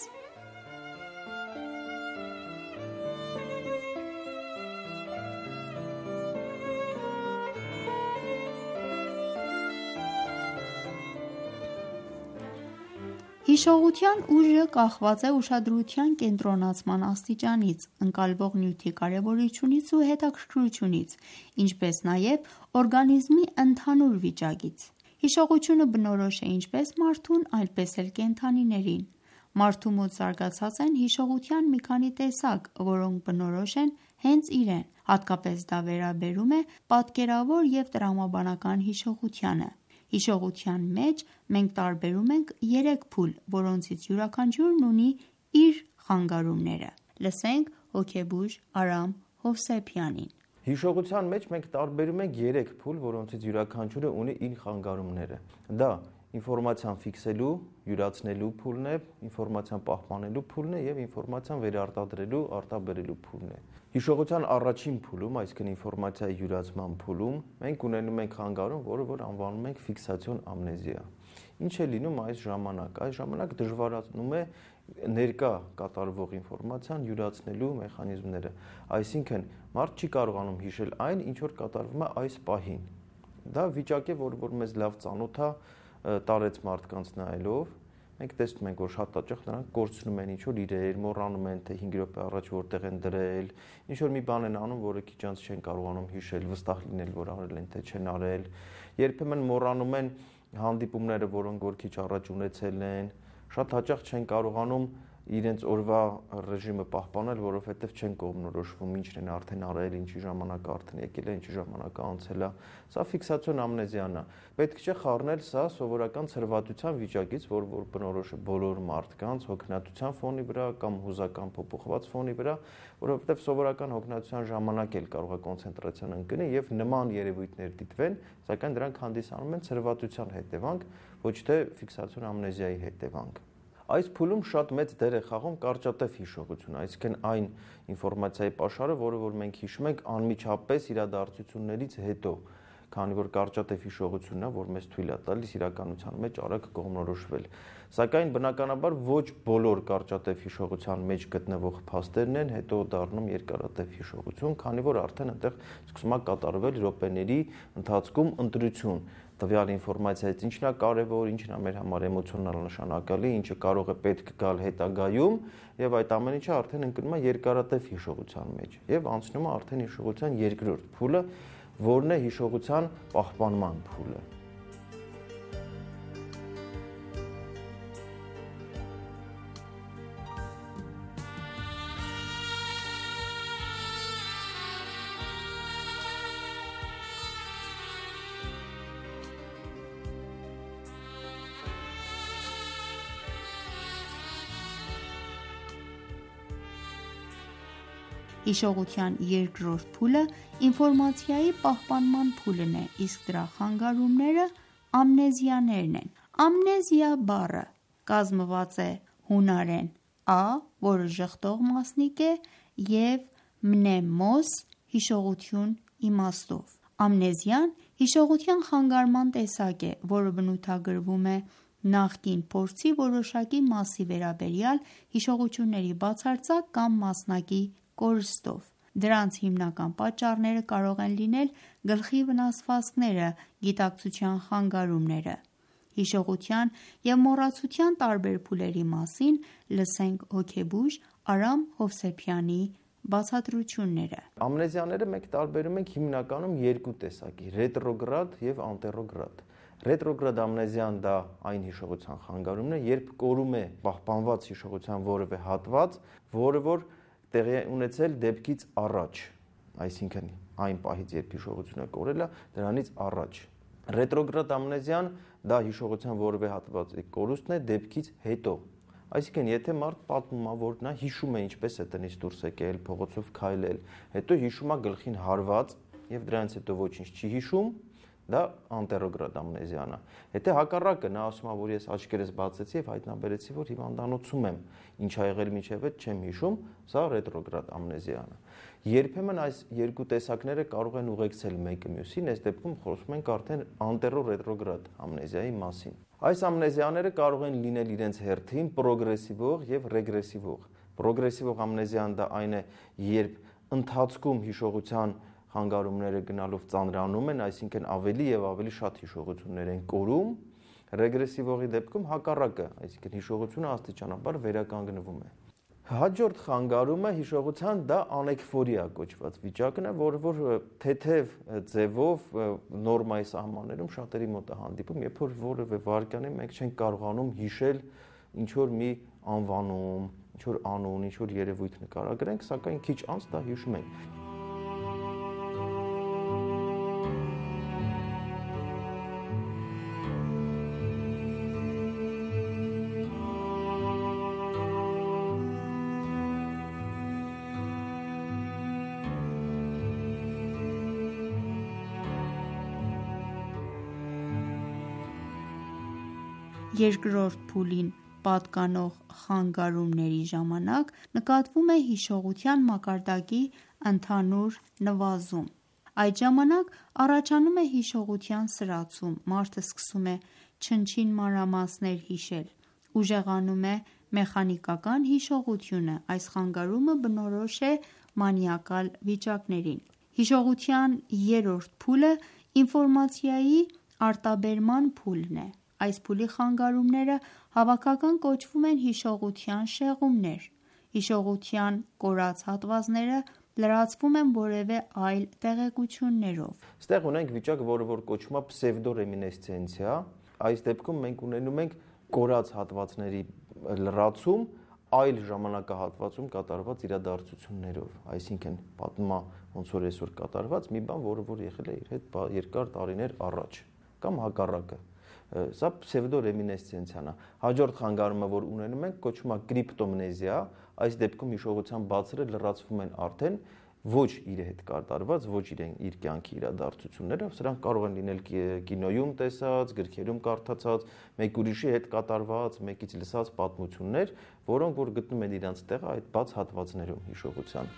Հիշողության ուժը կախված է ուշադրության կենտրոնացման աստիճանից, ընկալվող նյութի կարևորությունից ու հետաքրքրությունից, ինչպես նաև օրգանիզմի ընդհանուր վիճակից։ Հիշողությունը բնորոշ է ինչպես մարդուն, այլպես էլ կենդանիներին։ Մարդու մոտ զարգացած են հիշողության մի քանի տեսակ, որոնք բնորոշ են հենց իրեն, հատկապես դա վերաբերում է պատկերավոր և տրամաբանական հիշողությանը։ Հիշողության մեջ մենք տարբերում ենք 3 փուլ, որոնցից յուրաքանչյուրն ունի իր խանգարումները։ Լսենք հոգեբույժ Արամ Հովսեփյանին։ Հիշողության մեջ մենք տարբերում ենք 3 փուլ, որոնցից յուրաքանչյուրը ունի իր խանգարումները։ Դա ինֆորմացիան ֆիքսելու, յուրացնելու փուլն է, ինֆորմացիան պահպանելու փուլն է եւ ինֆորմացիան վերարտադրելու, արտաբերելու փուլն է։ Հիշողության առաջին փուլում, այսինքն ինֆորմացիայի յուրացման փուլում, մենք ունենում ենք խանգարում, որը անվանում ենք ֆիքսացիոն ամնեզիա։ Ինչ է լինում այս ժամանակ։ Այս ժամանակ դժվարացնում է ներկա կատարվող ինֆորմացիան յուրացնելու մեխանիզմները։ Այսինքն մարդ չի կարողանում հիշել այն, ինչ որ կատարվում է այս պահին։ Դա վիճակ է, որ մեզ լավ ծանոթ է տարեց մարդկանց նայելով, մենք տեսնում ենք, որ շատ հաճախ նրանք կորցնում են ինչ-որ իրեր, մոռանում են, թե 5 րոպե առաջ որտեղ են դրել, ինչ-որ մի բան են անում, որը քիչ անց չեն կարողանում հիշել, վստահ լինել, որ արել են, թե չեն արել, երբեմն մոռանում են հանդիպումները, որոնք որ քիչ առաջ ունեցել են, շատ հաճախ չեն կարողանում իրենց օրվա ռեժիմը պահպանել, որովհետև չեն կողմնորոշվում, ինչն են արդեն արել, ինչի ժամանակ արդեն եկել է, ինչի ժամանակը անցել է։ Սա ֆիքսացիոն ամնեզիան է։ Պետք չէ խառնել սա սովորական ցրվածության վիճակից, որ բնորոշ է բոլոր մարդկանց հոգնածության ֆոնի վրա կամ հուզական փոփոխված ֆոնի վրա, որովհետև սովորական հոգնածության ժամանակ էլ կարող է կոնցենտրացիան ընկնի եւ նման երևույթներ դիտվեն, սակայն դրանք հանդիսանում են ցրվածության հետևանք, ոչ թե ֆիքսացիոն ամնեզիայի հետևանք։ Այս փուլում շատ մեծ դեր է խաղում կարճատև հիշողությունը, այսինքն այն ինֆորմացիայի պաշարը, որը որ մենք հիշում ենք անմիջապես իրադարձություններից հետո, քանի որ կարճատև հիշողությունն է, որ մեզ թույլ է տալիս իրականության մեջ արագ կողմնորոշվել։ Սակայն բնականաբար ոչ բոլոր կարճատև հիշողության մեջ գտնվող փաստերն են հետո դառնում երկարատև հիշողություն, քանի որ արդեն այնտեղ սկսում է կատարվել րոպեների ընթացքում ընտրություն տվյալ ինֆորմացիայից ինչն է կարևոր, ինչն է մեր համար էմոցիոնալ նշանակալի, ինչը կարող է պետք գալ հետագայում, եւ այդ ամեն ինչը արդեն ընկնում է երկարատև հիշողության մեջ եւ անցնում է արդեն հիշողության երկրորդ փուլը, որն է հիշողության պահպանման փուլը։ Հիշողության երկրորդ փուլը ինֆորմացիայի պահպանման փուլն է, իսկ դրա խանգարումները ամնեզիաներն են։ Ամնեզիա բառը կազմված է հունարեն «ա», որը ժխտող մասնիկ է, եւ «մնեմոս» հիշողություն իմաստով։ Ամնեզիան հիշողության խանգարման տեսակ է, որը բնութագրվում է նախկին փորձի որոշակի մասի վերաբերյալ հիշողությունների բացարձակ կամ մասնակի կորստով։ Դրանց հիմնական պատճառները կարող են լինել գլխի վնասվածքները, գիտակցության խանգարումները։ Հիշողության և մոռացության տարբեր փուլերի մասին լսենք հոգեբույժ Արամ Հովսեփյանի բացատրությունները։ Ամնեզիաները մենք տարբերում ենք հիմնականում 2 տեսակի՝ ռետրոգրադ եւ անտերոգրադ։ Ռետրոգրադ ամնեզիան դա այն հիշողության խանգարումն է, երբ կորում է պահպանված հիշողության որևէ հատված, որը որ տեղի է ունեցել դեպքից առաջ, այսինքն այն պահից, երբ հիշողությունը կորել է, դրանից առաջ։ Ռետրոգրադ ամնեզիան դա հիշողության որևէ հատվածի կորուստն է դեպքից հետո, Այսինքն, եթե մարդ պատմում է, որ նա հիշում է ինչպես է տնից դուրս եկել, փողոցով քայլել, հետո հիշում է գլխին հարված եւ դրանից հետո ոչինչ չի հիշում, դա անտերոգրադ ամնեզիան է։ Եթե հակառակը նա ասում է, որ ես աչքերս բացեցի եւ հայտնաբերեցի, որ հիվանդանոցում եմ, ինչ ա եղել միջև այդ չեմ հիշում, սա ռետրոգրադ ամնեզիան է։ Երբեմն այս երկու տեսակները կարող են ուղեկցել մեկը մյուսին, այս դեպքում խոսում ենք արդեն անտերո-ռետրոգրադ ամնեզիայի մասին։ Այս ամնեզիաները կարող են լինել իրենց հերթին պրոգրեսիվող եւ ռեգրեսիվող։ Պրոգրեսիվող ամնեզիան դա այն է, երբ ընթացքում հիշողության խանգարումները գնալով ծանրանում են, այսինքն ավելի եւ ավելի շատ հիշողություններ են կորում, ռեգրեսիվողի դեպքում հակառակը, այսինքն հիշողությունը աստիճանաբար վերականգնվում է։ Հաջորդ խանգարումը հիշողության դա անեքֆորիա կոչված վիճակն է, որը թեթև ձևով նորմայի սահմաններում շատերի մոտ է հանդիպում, երբ որ որևէ վայրկյանի մենք չենք կարողանում հիշել ինչ որ մի անվանում, ինչ որ անուն, ինչ որ երևույթ նկարագրենք, սակայն քիչ անց դա հիշում ենք։ Երկրորդ փուլին պատկանող խանգարումների ժամանակ նկատվում է հիշողության մակարդակի ընդհանուր նվազում։ Այդ ժամանակ առաջանում է հիշողության սրացում, մարդը սկսում է չնչին մանրամասներ հիշել, ուժեղանում է մեխանիկական հիշողությունը, այս խանգարումը բնորոշ է մանիակալ վիճակներին։ Հիշողության երրորդ փուլը ինֆորմացիայի արտաբերման փուլն է։ Այս փուլի խանգարումները հավաքական կոչվում են հիշողության շեղումներ։ Հիշողության կորած հատվածները լրացվում են որևէ այլ տեղեկություններով։ Ստեղ ունենք վիճակ, որը որ կոչվում է պսևդոռեմինեսցենցիա։ Այս դեպքում մենք ունենում ենք կորած հատվածների լրացում այլ ժամանակահատվածում կատարված իրադարձություններով, այսինքն պատմում է ոնց որ այսօր կատարված մի բան, որը որ եղել է իր հետ երկար տարիներ առաջ, կամ հակառակը։ Սա պսևդոռեմինեսցենցիան է։ Հաջորդ խանգարումը, որ ունենում ենք, կոչվում է կրիպտոմնեզիա, այս դեպքում հիշողության բացերը լրացվում են արդեն ոչ իր հետ կատարված, ոչ իր կյանքի իրադարձությունները, սրանք կարող են լինել կինոյում տեսած, գրքերում կարդացած, մեկ ուրիշի հետ կատարված, մեկից լսած պատմություններ, որոնք որ գտնում են իրենց տեղը այդ բաց հատվածներում հիշողության։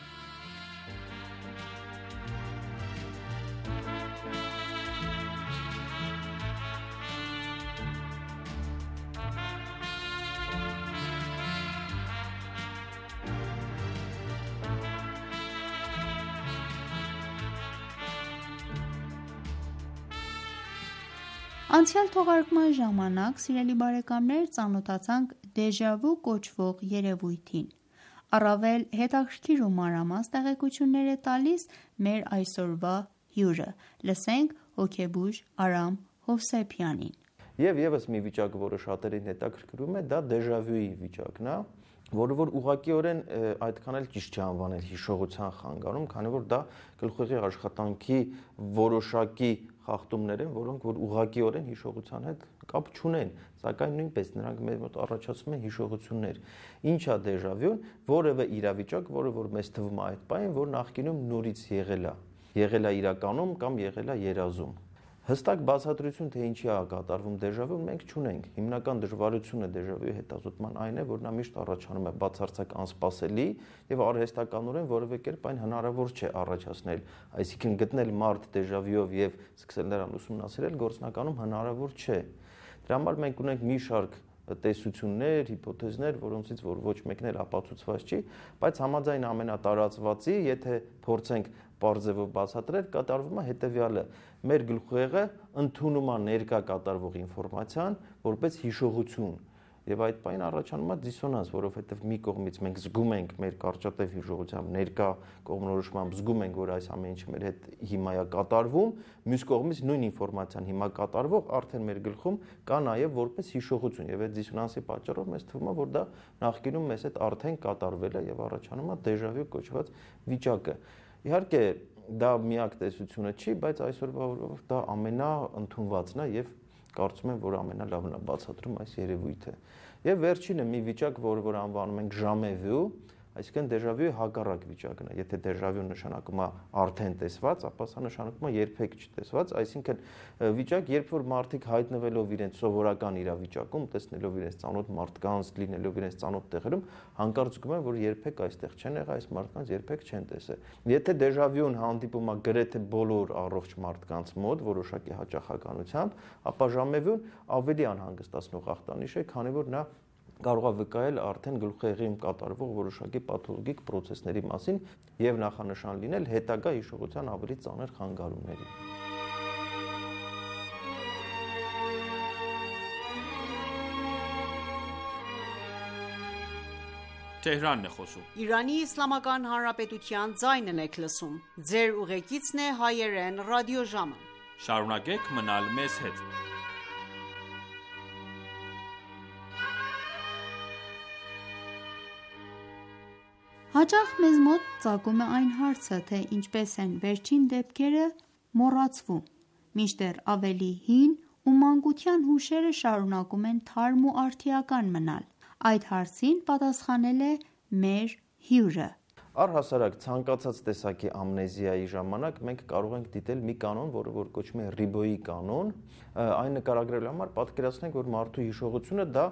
Անցյալ թողարկման ժամանակ, սիրելի բարեկամներ, ծանոթացանք դեժավու կոչվող երևույթին։ Առավել հետաքրքիր ու մանրամասն տեղեկություններ է տալիս մեր այսօրվա հյուրը։ Լսենք հոգեբույժ Արամ Հովսեփյանին։ Եվ եւս մի վիճակ, որը շատերին հետաքրքրում է, դա դեժավյուի վիճակն է, որը որ ուղղակիորեն այդքան էլ ճիշտ չի անվանել հիշողության խանգարում, քանի որ դա գլխուղեղի աշխատանքի որոշակի խախտումներ են, որոնք որ ուղղակիորեն հիշողության հետ կապ չունեն, սակայն նույնպես նրանք մեր մոտ առաջացնում են հիշողություններ։ Ինչ է դեժավյուն, որևէ իրավիճակ, որը որ մեզ թվում է այդ բանը, որ նախկինում նորից եղել է իրականում կամ եղել է երազում։ Հստակ բացատրություն, թե ինչի է կատարվում դեժավյուն, մենք չունենք։ Հիմնական դժվարությունը դեժավյուի հետազոտման այն է, որ նա միշտ առաջանում է բացարձակ անսպասելի եւ արհեստականորեն որևէ կերպ այն հնարավոր չէ առաջացնել։ Այսինքն գտնել մարդ դեժավյուով եւ սկսել նրան ուսումնասիրել գործնականում հնարավոր չէ։ Դրա համար մենք ունենք մի շարք տեսություններ, հիպոթեզներ, որոնցից որ ոչ մեկն էլ ապացուցված չի, բայց համաձայն ամենատարածվածի, եթե փորձենք պարզեւով բացատրել, կատարվում է հետեւյալը. մեր գլխուղեղը ընդունում է ներկա կատարվող ինֆորմացիան որպես հիշողություն, եւ այդ բանը առաջանում է դիսոնանս, որովհետեւ մի կողմից մենք զգում ենք մեր կարճատև հիշողությամբ ներկա կողմնորոշմամբ զգում ենք, որ այս ամեն ինչը մեր հետ հիմա է կատարվում, մյուս կողմից նույն ինֆորմացիան հիմա կատարվող արդեն մեր գլխում կա նաեւ որպես հիշողություն, եւ այդ դիսոնանսի պատճառով մեզ թվում է, որ դա նախկինում մեզ հետ արդեն կատարվել է եւ առաջանում է դեժավյու կոչված վիճակը։ Իհարկե դա միակ տեսությունը չի, բայց այսօրվա օրով դա ամենաընդունվածն է եւ կարծում եմ, որ ամենալավն է բացատրում այս երևույթը։ Եվ վերջինը մի վիճակ, որ անվանում ենք ժամեվու, այսինքն դեժավյուի հակառակ վիճակն է։ Եթե դեժավյուն նշանակում է արդեն տեսված, ապա սա նշանակում է երբեք չտեսված, այսինքն վիճակ, երբ որ մարդիկ հայտնվելով իրենց սովորական իրավիճակում, տեսնելով իրենց ծանոթ մարդկանց, լինելով իրենց ծանոթ տեղերում, հանկարծ զգում են, որ երբեք այստեղ չեն եղել, այս մարդկանց երբեք չեն տեսել։ Եթե դեժավյուն հանդիպում է գրեթե բոլոր առողջ մարդկանց մոտ որոշակի հաճախականությամբ, ապա ժամեվյուն ավելի անհանգստացնող ախտանիշ է, քանի որ նա կարող է վկայել արդեն գլուխեղիում կատարվող որոշակի պաթոլոգիկ պրոցեսների մասին եւ նախանշան լինել հետագա հիշողության ավելի ծանր խանգարումների։ Թեհրանն է խոսում։ Իրանի Իսլամական Հանրապետության ձայնն եք լսում։ Ձեր ուղեկիցն է հայերեն ռադիոժամը։ Շարունակեք մնալ մեզ հետ։ Հաճախ մեզ մոտ ծագում է այն հարցը, թե ինչպես են վերջին դեպքերը մոռացվում, մինչդեռ ավելի հին ու մանկության հուշերը շարունակում են թարմ ու արդիական մնալ։ Այդ հարցին պատասխանել է մեր հյուրը։ Առհասարակ ցանկացած տեսակի ամնեզիայի ժամանակ մենք կարող ենք դիտել մի կանոն, որը կոչվում է Ռիբոյի կանոն։ Այն նկարագրելու համար պատկերացնենք, որ մարդու հիշողությունը դա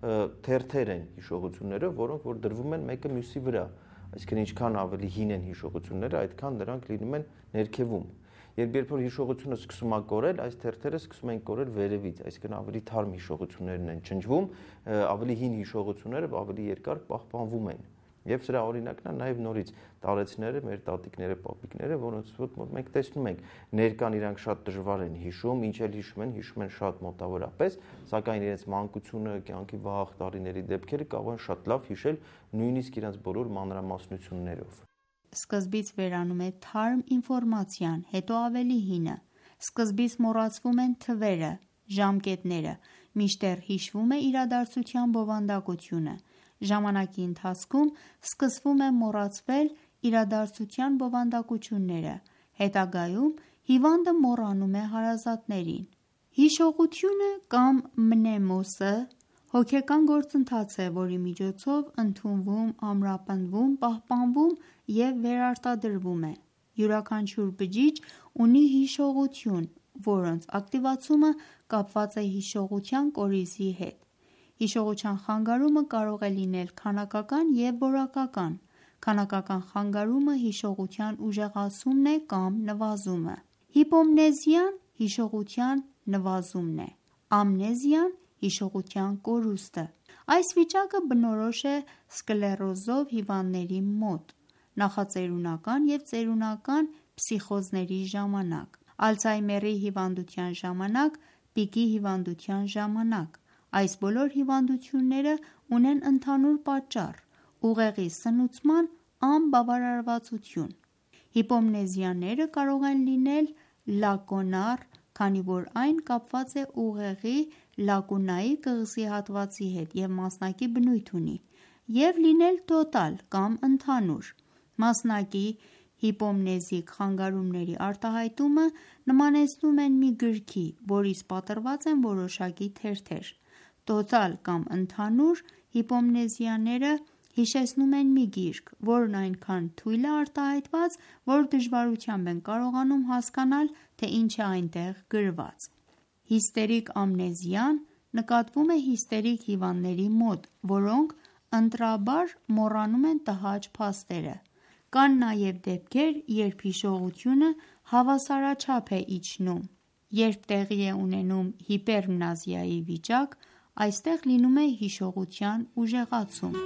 թերթեր են հիշողությունները, որոնք որ դրվում են մեկը մյուսի վրա։ Այսինքն ինչքան ավելի հին են հիշողությունները, այդքան նրանք լինում են ներքևում։ Երբ որ հիշողությունը սկսում է կորել, այս թերթերը սկսում են կորել վերևից, այսինքն ավելի թարմ հիշողություններն են չնջվում, ավելի հին հիշողությունները ավելի երկար պահպանվում են։ Եվ սրա օրինակն է նաև նորից տարեցիները, մեր տատիկները, պապիկները, որոնց մոտ մենք տեսնում ենք ներկան իրանք շատ դժվար են հիշում, ինչ էլ հիշում են շատ մոտավորապես, սակայն իրենց մանկությունը, կյանքի վաղ տարիների դեպքերը կարող են շատ լավ հիշել նույնիսկ իրենց բոլոր մանրամասնություններով։ Սկզբից վերանում է թարմ ինֆորմացիան, հետո ավելի հինը։ Սկզբից մոռացվում են թվերը, ժամկետները, մինչդեռ հիշվում է իրադարձության բովանդակությունը։ Ժամանակի ընթացքում սկսվում է մոռացվել իրադարձության բովանդակությունները, հետագայում հիվանդը մոռանում է հարազատներին։ Հիշողությունը կամ մնեմոսը հոգեկան գործընթաց է, որի միջոցով ընդունվում, ամրապնդվում, պահպանվում և վերարտադրվում է։ Յուրաքանչյուր բջիջ ունի հիշողություն, որոնց ակտիվացումը կապված է հիշողության կորիզի հետ։ Հիշողության խանգարումը կարող է լինել քանակական և որակական։ Քանակական խանգարումը հիշողության ուժեղացումն է կամ նվազումը։ Հիպոմնեզիան հիշողության նվազումն է։ Ամնեզիան հիշողության կորուստը։ Այս վիճակը բնորոշ է սկլերոզով հիվանդների մոտ, նախածերունական և ծերունական փսիխոզների ժամանակ, Ալցհեյմերի հիվանդության ժամանակ, պիկի հիվանդության ժամանակ։ Այս բոլոր հիվանդությունները ունեն ընդհանուր պատճառ՝ ուղեղի սնուցման անբավարարվածություն։ Հիպոմնեզիաները կարող են լինել լակոնար, քանի որ այն կապված է ուղեղի լակունայի կղզի հատվածի հետ և մասնակի բնույթ ունի, և լինել տոտալ կամ ընդհանուր։ Մասնակի հիպոմնեզիկ խանգարումների արտահայտումը նմանեցնում են մի գրքի, որից պատրված են որոշակի թերթեր։ Տոտալ կամ ընդհանուր հիպոմնեզիաները հիշեցնում են մի գիրք, որն այնքան թույլ է արտահայտված, որ դժվարությամբ են կարողանում հասկանալ, թե ինչ է այնտեղ գրված։ Հիստերիկ ամնեզիան նկատվում է հիստերիկ հիվանդների մոտ, որոնք ընտրաբար մոռանում են տհաճ փաստերը։ Կան նաև դեպքեր, երբ հիշողությունը հավասարաչափ է իջնում։ Երբ տեղի է ունենում հիպերմնազիայի վիճակ, այստեղ լինում է հիշողության ուժեղացում։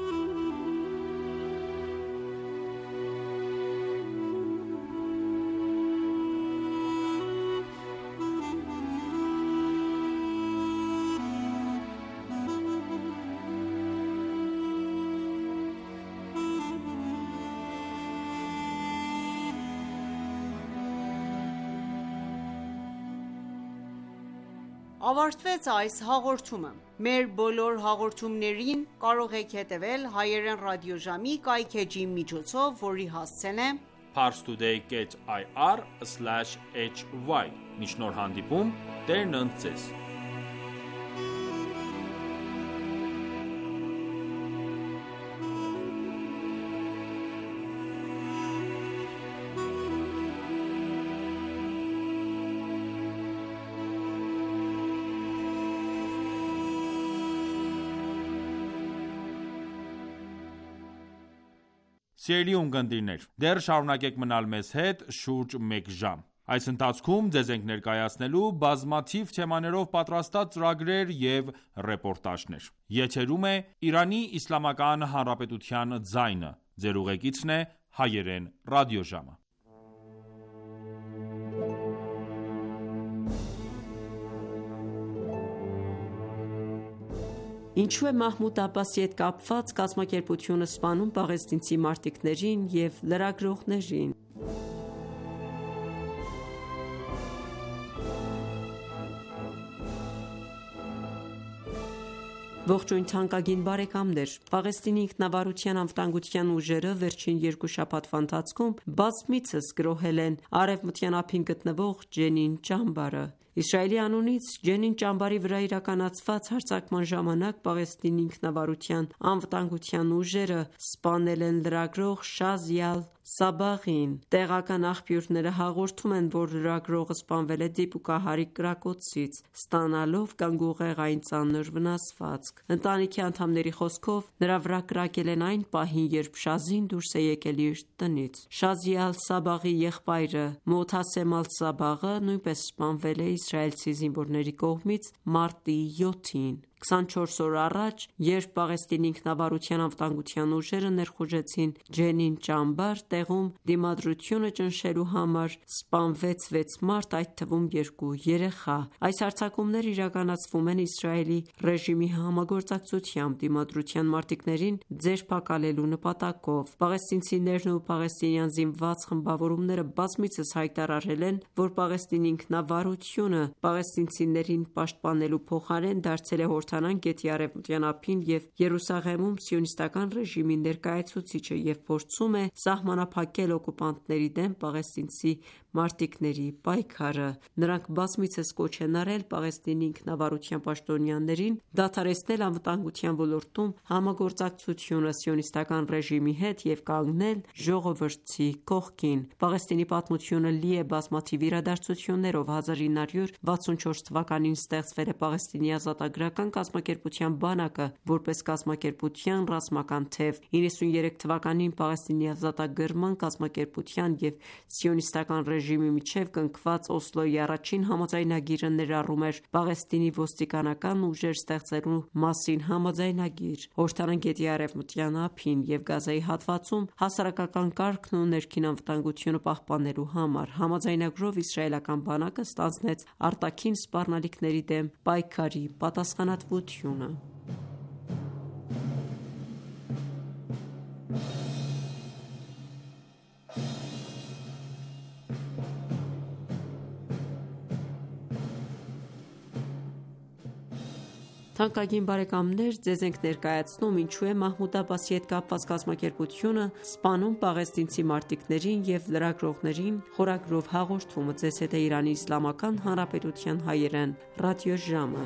Ավարտվեց այս հաղորդումը։ Մեր բոլոր հաղորդումներին կարող եք հետևել հայերեն ռադիոժամի կայքէջի միջոցով, որի հասցեն է parstoday.ir/hy։ Մինչ նոր հանդիպում, Տերն ընդ ձեզ։ Սիրելի ունկնդիրներ, դեռ շարունակեք մնալ մեզ հետ շուրջ 1 ժամ։ Այս ընթացքում ձեզ ենք ներկայացնելու բազմաթիվ թեմաներով պատրաստած ծրագրեր և ռեպորտաժներ։ Եթերում է Իրանի Իսլամական Հանրապետության ձայնը։ Ձեր ուղեկիցն է Հայերեն ռադիոժամը։ Ինչու է Մահմուդ Աբասի հետ կապված կազմակերպությունը սպանում պաղեստինցի մարտիկներին և լրագրողներին։ Ողջույն թանկագին բարեկամներ, Պաղեստինի ինքնավարության անվտանգության ուժերը վերջին 2 շաբաթվա ընթացքում բազմիցս գրոհել են արևմտյան ափին գտնվող Ջենին ճամբարը։ Իսրայելի անունից Ջենին ճամբարի վրա իրականացված հարձակման ժամանակ Պաղեստինի ինքնավարության անվտանգության ուժերը սպանել են լրագրող Շազի Ալ-Սաբաղին։ Տեղական աղբյուրները հաղորդում են, որ լրագրողը սպանվել է դիպուկահարի կրակոցից, ստանալով գանգուղեղային ծանր վնասվածք։ Ընտանիքի անդամների խոսքով, նրա վրա կրակել են այն պահին, երբ Շազին դուրս է եկել իր տնից։ Շազի Ալ-Սաբաղի եղբայրը Մոթասեմ Ալ-Սաբաղը նույնպես սպանվել է իսրայելցի զինվորների կողմից մարտի 7-ին։ 24 օր առաջ, երբ Պաղեստինի ինքնավարության անվտանգության ուժերը ներխուժեցին Ջենին ճամբար, տեղում դիմադրությունը ճնշելու համար սպանվեց 6 մարդ, այդ թվում 2 երեխա։ Այս հարձակումները իրականացվում են Իսրայելի ռեժիմի համագործակցությամբ դիմադրության մարտիկներին ձերբակալելու նպատակով։ Պաղեստինցիներն ու պաղեստինյան զինված խմբավորումները բազմիցս հայտարարել են, որ Պաղեստինի ինքնավարությունը պաղեստինցիներին պաշտպանելու փոխարեն դարձել է Հորդանան գետի արևմտյան ափին և Երուսաղեմում սիոնիստական ռեժիմի ներկայացուցիչը և փորձում է սահմանափակել օկուպանտների դեմ պաղեստինցի մարտիկների պայքարը։ Նրանք բազմիցս կոչ են արել Պաղեստինի ինքնավարության պաշտոնյաներին դադարեցնել անվտանգության ոլորտում համագործակցությունը սիոնիստական ռեժիմի հետ և կանգնել ժողովրդի կողքին։ Պաղեստինի պատմությունը լի է բազմաթիվ իրադարձություններով։ 1964 թվականին ստեղծվել է Պաղեստինի ազատագրական կազմակերպության բանակը որպես կազմակերպության ռազմական թև։ 93 թվականին Պաղեստինի ազատագրման կազմակերպության և սիոնիստական ռեժիմի միջև կնքված Օսլոյի առաջին համաձայնագիրը ներառում էր Պաղեստինի ոստիկանական ուժեր ստեղծելու մասին համաձայնագիր։ Հորդանան գետի արևմտյան ափին և Գազայի հատվածում հասարակական կարգն ու ներքին անվտանգությունը պահպանելու համար համաձայնագրով իսրայելական բանակը ստանձնեց արտաքին սպառնալիքների դեմ պայքարի պատասխանատվությունը։ Թանկագին բարեկամներ, ձեզ ենք ներկայացնում ինչու է Մահմուդ Աբասի հետ կապված կազմակերպությունը սպանում պաղեստինցի մարտիկներին և լրագրողներին խորագրով հաղորդումը։ Ձեզ հետ է Իրանի Իսլամական Հանրապետության հայերեն ռադիոժամը։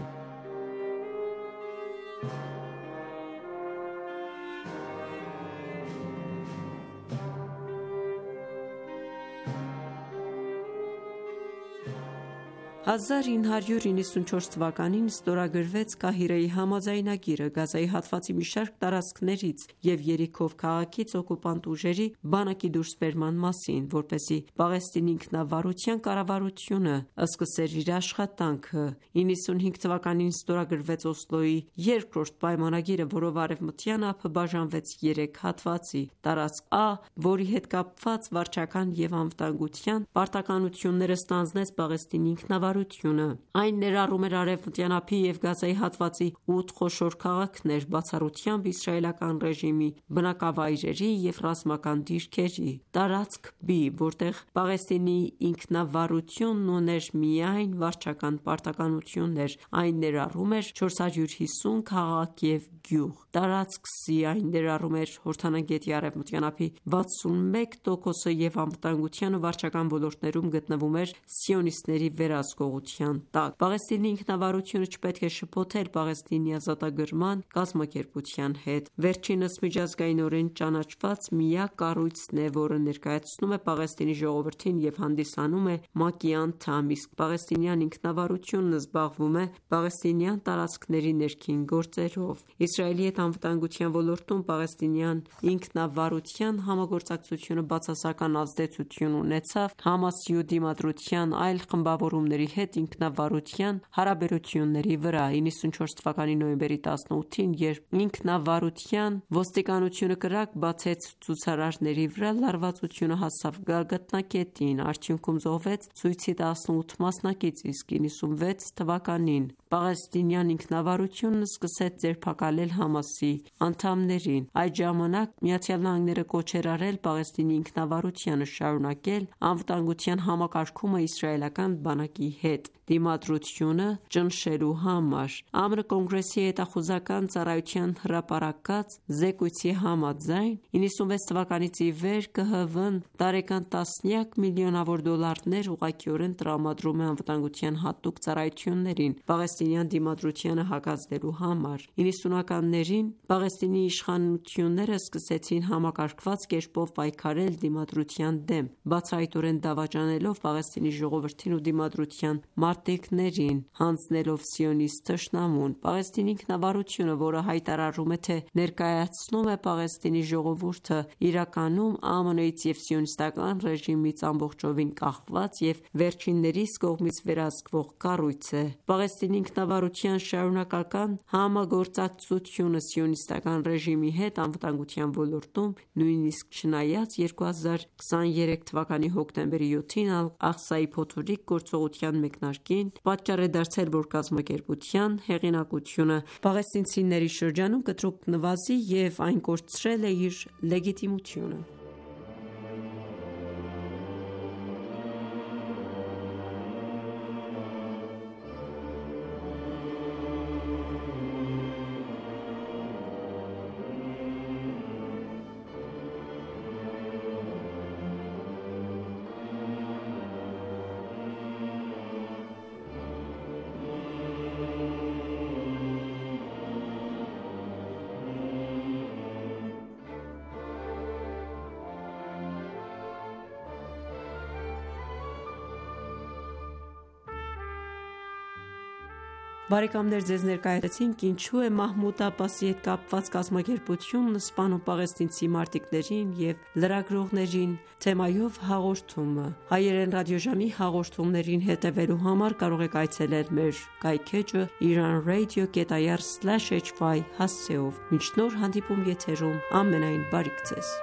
«1994 թվականին ստորագրվեց Կահիրեի համաձայնագիրը Գազայի հատվածի մի շարք տարածքներից և Երիքով քաղաքից օկուպանտ ուժերի բանակի դուրսբերման մասին, որպեսզի Պաղեստինի ինքնավարության կառավարությունը սկսեր իր աշխատանքը։ 95 թվականին ստորագրվեց Օսլոյի երկրորդ պայմանագիրը, որով արևմտյան ափը բաժանվեց 3 հատվածի՝ տարածք A, որի հետ կապված վարչական և անվտանգության պարտականությունները ստանձնեց Պաղեստինի ինքնավարությունը։ Այն ներառում էր արևմտյան ափի և Գազայի հատվածի 8 խոշոր քաղաքներ, բացառությամբ իսրայելական ռեժիմի բնակավայրերի և ռազմական դիրքերի։ Տարածք B, որտեղ Պաղեստինի ինքնավարությունն ուներ միայն վարչական պարտականություններ, այն ներառում էր 450 քաղաք և գյուղ։ Տարածք C, այն ներառում էր Հորդանան գետի արևմտյան ափի 61% և անվտանգության ու վարչական ոլորտներում գտնվում էր սիոնիստների վերահսկողության վերահսկողության տակ։ Պաղեստինի ինքնավարությունը չպետք է շփոթել Պաղեստինի ազատագրման կազմակերպության հետ։ Վերջինս միջազգայինորեն ճանաչված միակ կառույցն է, որը ներկայացնում է Պաղեստինի ժողովրդին և հանդիսանում է ՄԱԿ-ի անդամ, իսկ պաղեստինյան ինքնավարությունն զբաղվում է պաղեստինյան տարածքների ներքին գործերով։ Իսրայելի հետ անվտանգության ոլորտում պաղեստինյան ինքնավարության համագործակցությունը բացասական ազդեցություն ունեցավ ՀԱՄԱՍ-ի ու Դիմադրության այլ խմբավորումների հետ ինքնավարության հարաբերությունների վրա։ 94 թվականի նոյեմբերի 18-ին, երբ ինքնավարության ոստիկանությունը կրակ բացեց ցուցարարների վրա, լարվածությունը հասավ գագաթնակետին, արդյունքում զոհվեց ցույցի 18 մասնակից, իսկ 96 թվականին պաղեստինյան ինքնավարությունն սկսեց ձերբակալել ՀԱՄԱՍ-ի անդամներին։ Այդ ժամանակ ԱՄՆ-ը կոչ էր արել Պաղեստինի ինքնավարությանը շարունակել անվտանգության համակարգումը իսրայելական բանակի հետ դիմադրությունը ճնշելու համար։ ԱՄՆ Կոնգրեսի հետախուզական ծառայության հրապարակած զեկույցի համաձայն 96 թվականից ի վեր ԿՀՎ-ն տարեկան տասնյակ միլիոնավոր դոլարներ ուղղակիորեն տրամադրում է անվտանգության հատուկ ծառայություններին պաղեստինյան դիմադրությանը հակազդելու համար։ 90-ականներին Պաղեստինի իշխանությունները սկսեցին համակարգված կերպով պայքարել դիմադրության դեմ, բացահայտորեն դավաճանելով Պաղեստինի ժողովրդին ու դիմադրության մարտիկներին, հանձնելով սիոնիստ թշնամուն։ Պաղեստինի ինքնավարությունը, որը հայտարարում է, թե ներկայացնում է Պաղեստինի ժողովուրդը, իրականում ԱՄՆ-ից և սիոնիստական ռեժիմից ամբողջովին կախված և վերջիններիս կողմից վերահսկվող կառույց է։ Պաղեստինի ինքնավարության շարունակական համագործակցությունը սիոնիստական ռեժիմի հետ անվտանգության ոլորտում, նույնիսկ չնայած 2023 թվականի հոկտեմբերի 7-ին Ալ-Աղսայի փոթորիկ գործողության մեկնարկին, պատճառ է դարձել, որ կազմակերպության հեղինակությունը պաղեստինցիների շրջանում կտրուկ նվազի և այն կորցրել է իր լեգիտիմությունը։ Բարեկամներ, ձեզ ներկայացրեցինք ինչու է Մահմուդ Աբբասի հետ կապված կազմակերպությունն սպանում պաղեստինցի մարտիկներին և լրագրողներին թեմայով հաղորդումը։ Հայերեն ռադիոժամի հաղորդումներին հետևելու համար կարող եք այցելել մեր կայքէջը iranradio.ir/hy հասցեով։ Մինչ նոր հանդիպում եթերում ամենայն բարիք ձեզ։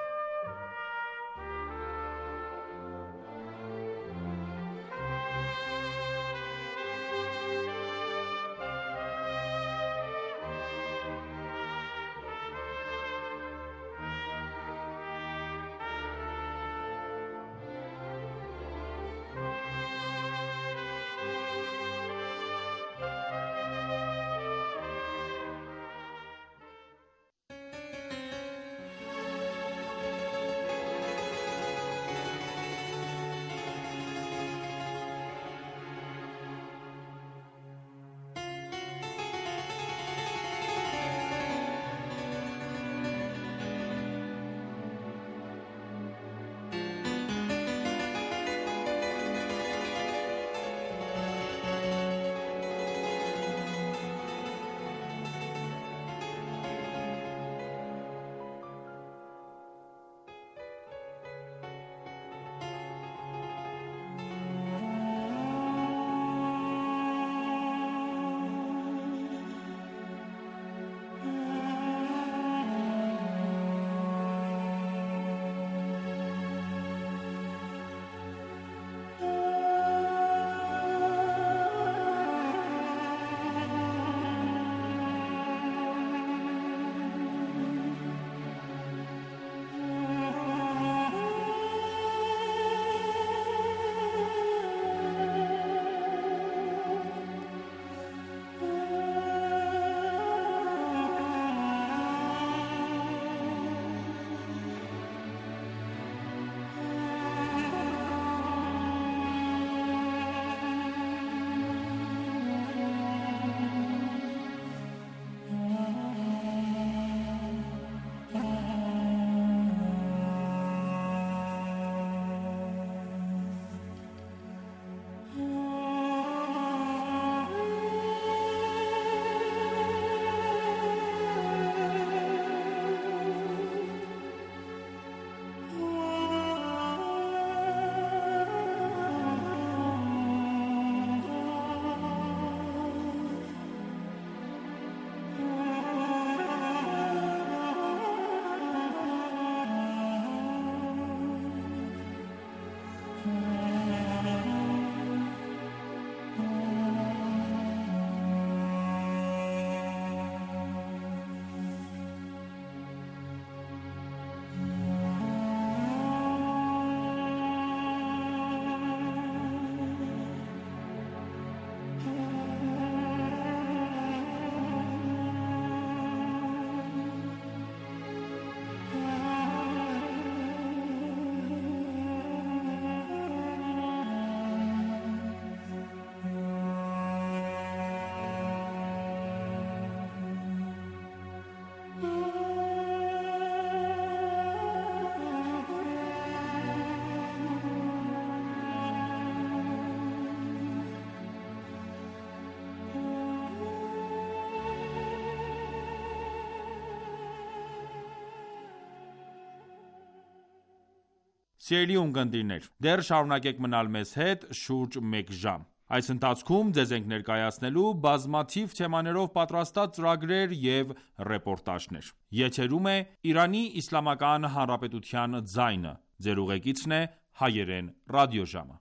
Սիրելի ունկնդիրներ, դեռ շարունակեք մնալ մեզ հետ շուրջ 1 ժամ։ Այս ընթացքում ձեզ ենք ներկայացնելու բազմաթիվ թեմաներով պատրաստած ծրագրեր և ռեպորտաժներ։ Եթերում է Իրանի Իսլամական Հանրապետության ձայնը։ Ձեր ուղեկիցն է Հայերեն ռադիոժամը։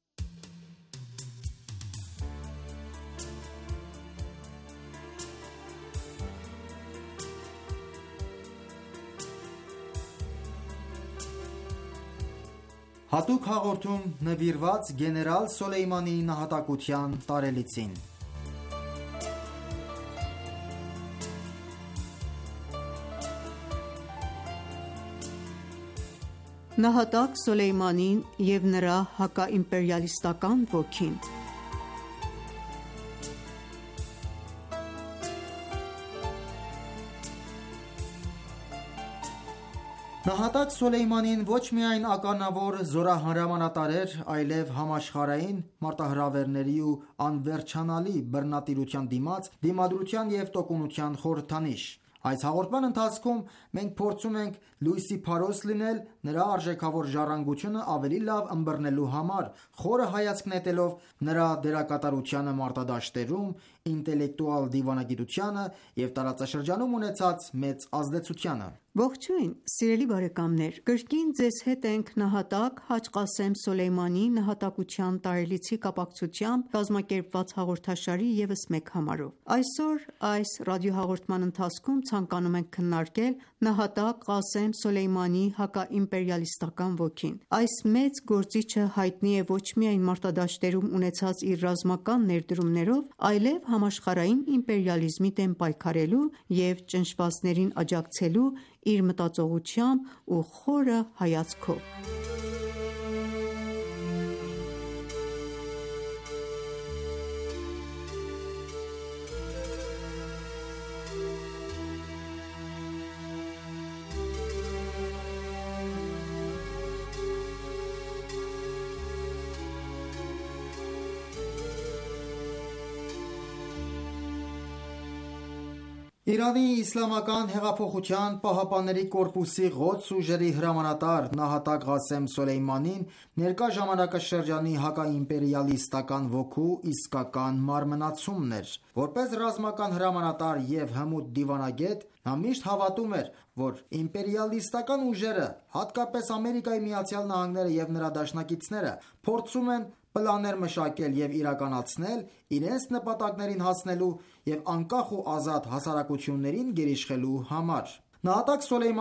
Հատուկ հաղորդում նվիրված գեներալ Սոլեյմանիի նահատակության տարելիցին։ Նահատակ Սոլեյմանին և նրա հակաիմպերիալիստական ոգին։ Նահատակ Սոլեյմանին ոչ միայն ականավոր զորահրամանատար էր, այլև համաշխարհային մարտահրավերների ու անվերջանալի բռնատիրության դիմաց դիմադրության և տոկունության խորհրդանիշ։ Այս հաղորդման ընթացքում մենք փորձում ենք լույսի փարոս լինել նրա արժեքավոր ժառանգությունը ավելի լավ ըմբռնելու համար, խորը հայացք նետելով նրա դերակատարությանը մարտադաշտերում, ինտելեկտուալ դիվանագիտությանը և տարածաշրջանում ունեցած մեծ ազդեցությանը։ Ողջույն սիրելի բարեկամներ, կրկին ձեզ հետ ենք նահատակ Հաջ Ղասեմ Սոլեյմանիի նահատակության տարելիցի կապակցությամբ կազմակերպված հաղորդաշարի ևս մեկ համարով։ Այսօր այս ռադիոհաղորդման ընթացքում ցանկանում ենք քննարկել նահատակ Ղասեմ Սոլեյմանիի հակաիմպերիալիստական ոգին։ Այս մեծ գործիչը հայտնի է ոչ միայն մարտադաշտերում ունեցած իր ռազմական ներդրումներով, այլև համաշխարհային իմպերիալիզմի դեմ պայքարելու և ճնշվածներին աջակցելու իր մտածողությամբ ու խորը հայացքով։ Իրանի Իսլամական հեղափոխության պահապանների կորպուսի Ղոդս ուժերի հրամանատար նահատակ Ղասեմ Սոլեյմանին ներկա ժամանակաշրջանի հակաիմպերիալիստական ոգու իսկական մարմնացումն էր։ Որպես ռազմական հրամանատար և հմուտ դիվանագետ, նա միշտ հավատում էր, որ իմպերիալիստական ուժերը, հատկապես Ամերիկայի Միացյալ Նահանգները և նրա դաշնակիցները, փորձում են պլաններ մշակել և իրականացնել իրենց նպատակներին հասնելու և անկախ ու ազատ հասարակություններին գերիշխելու համար։ Նահատակ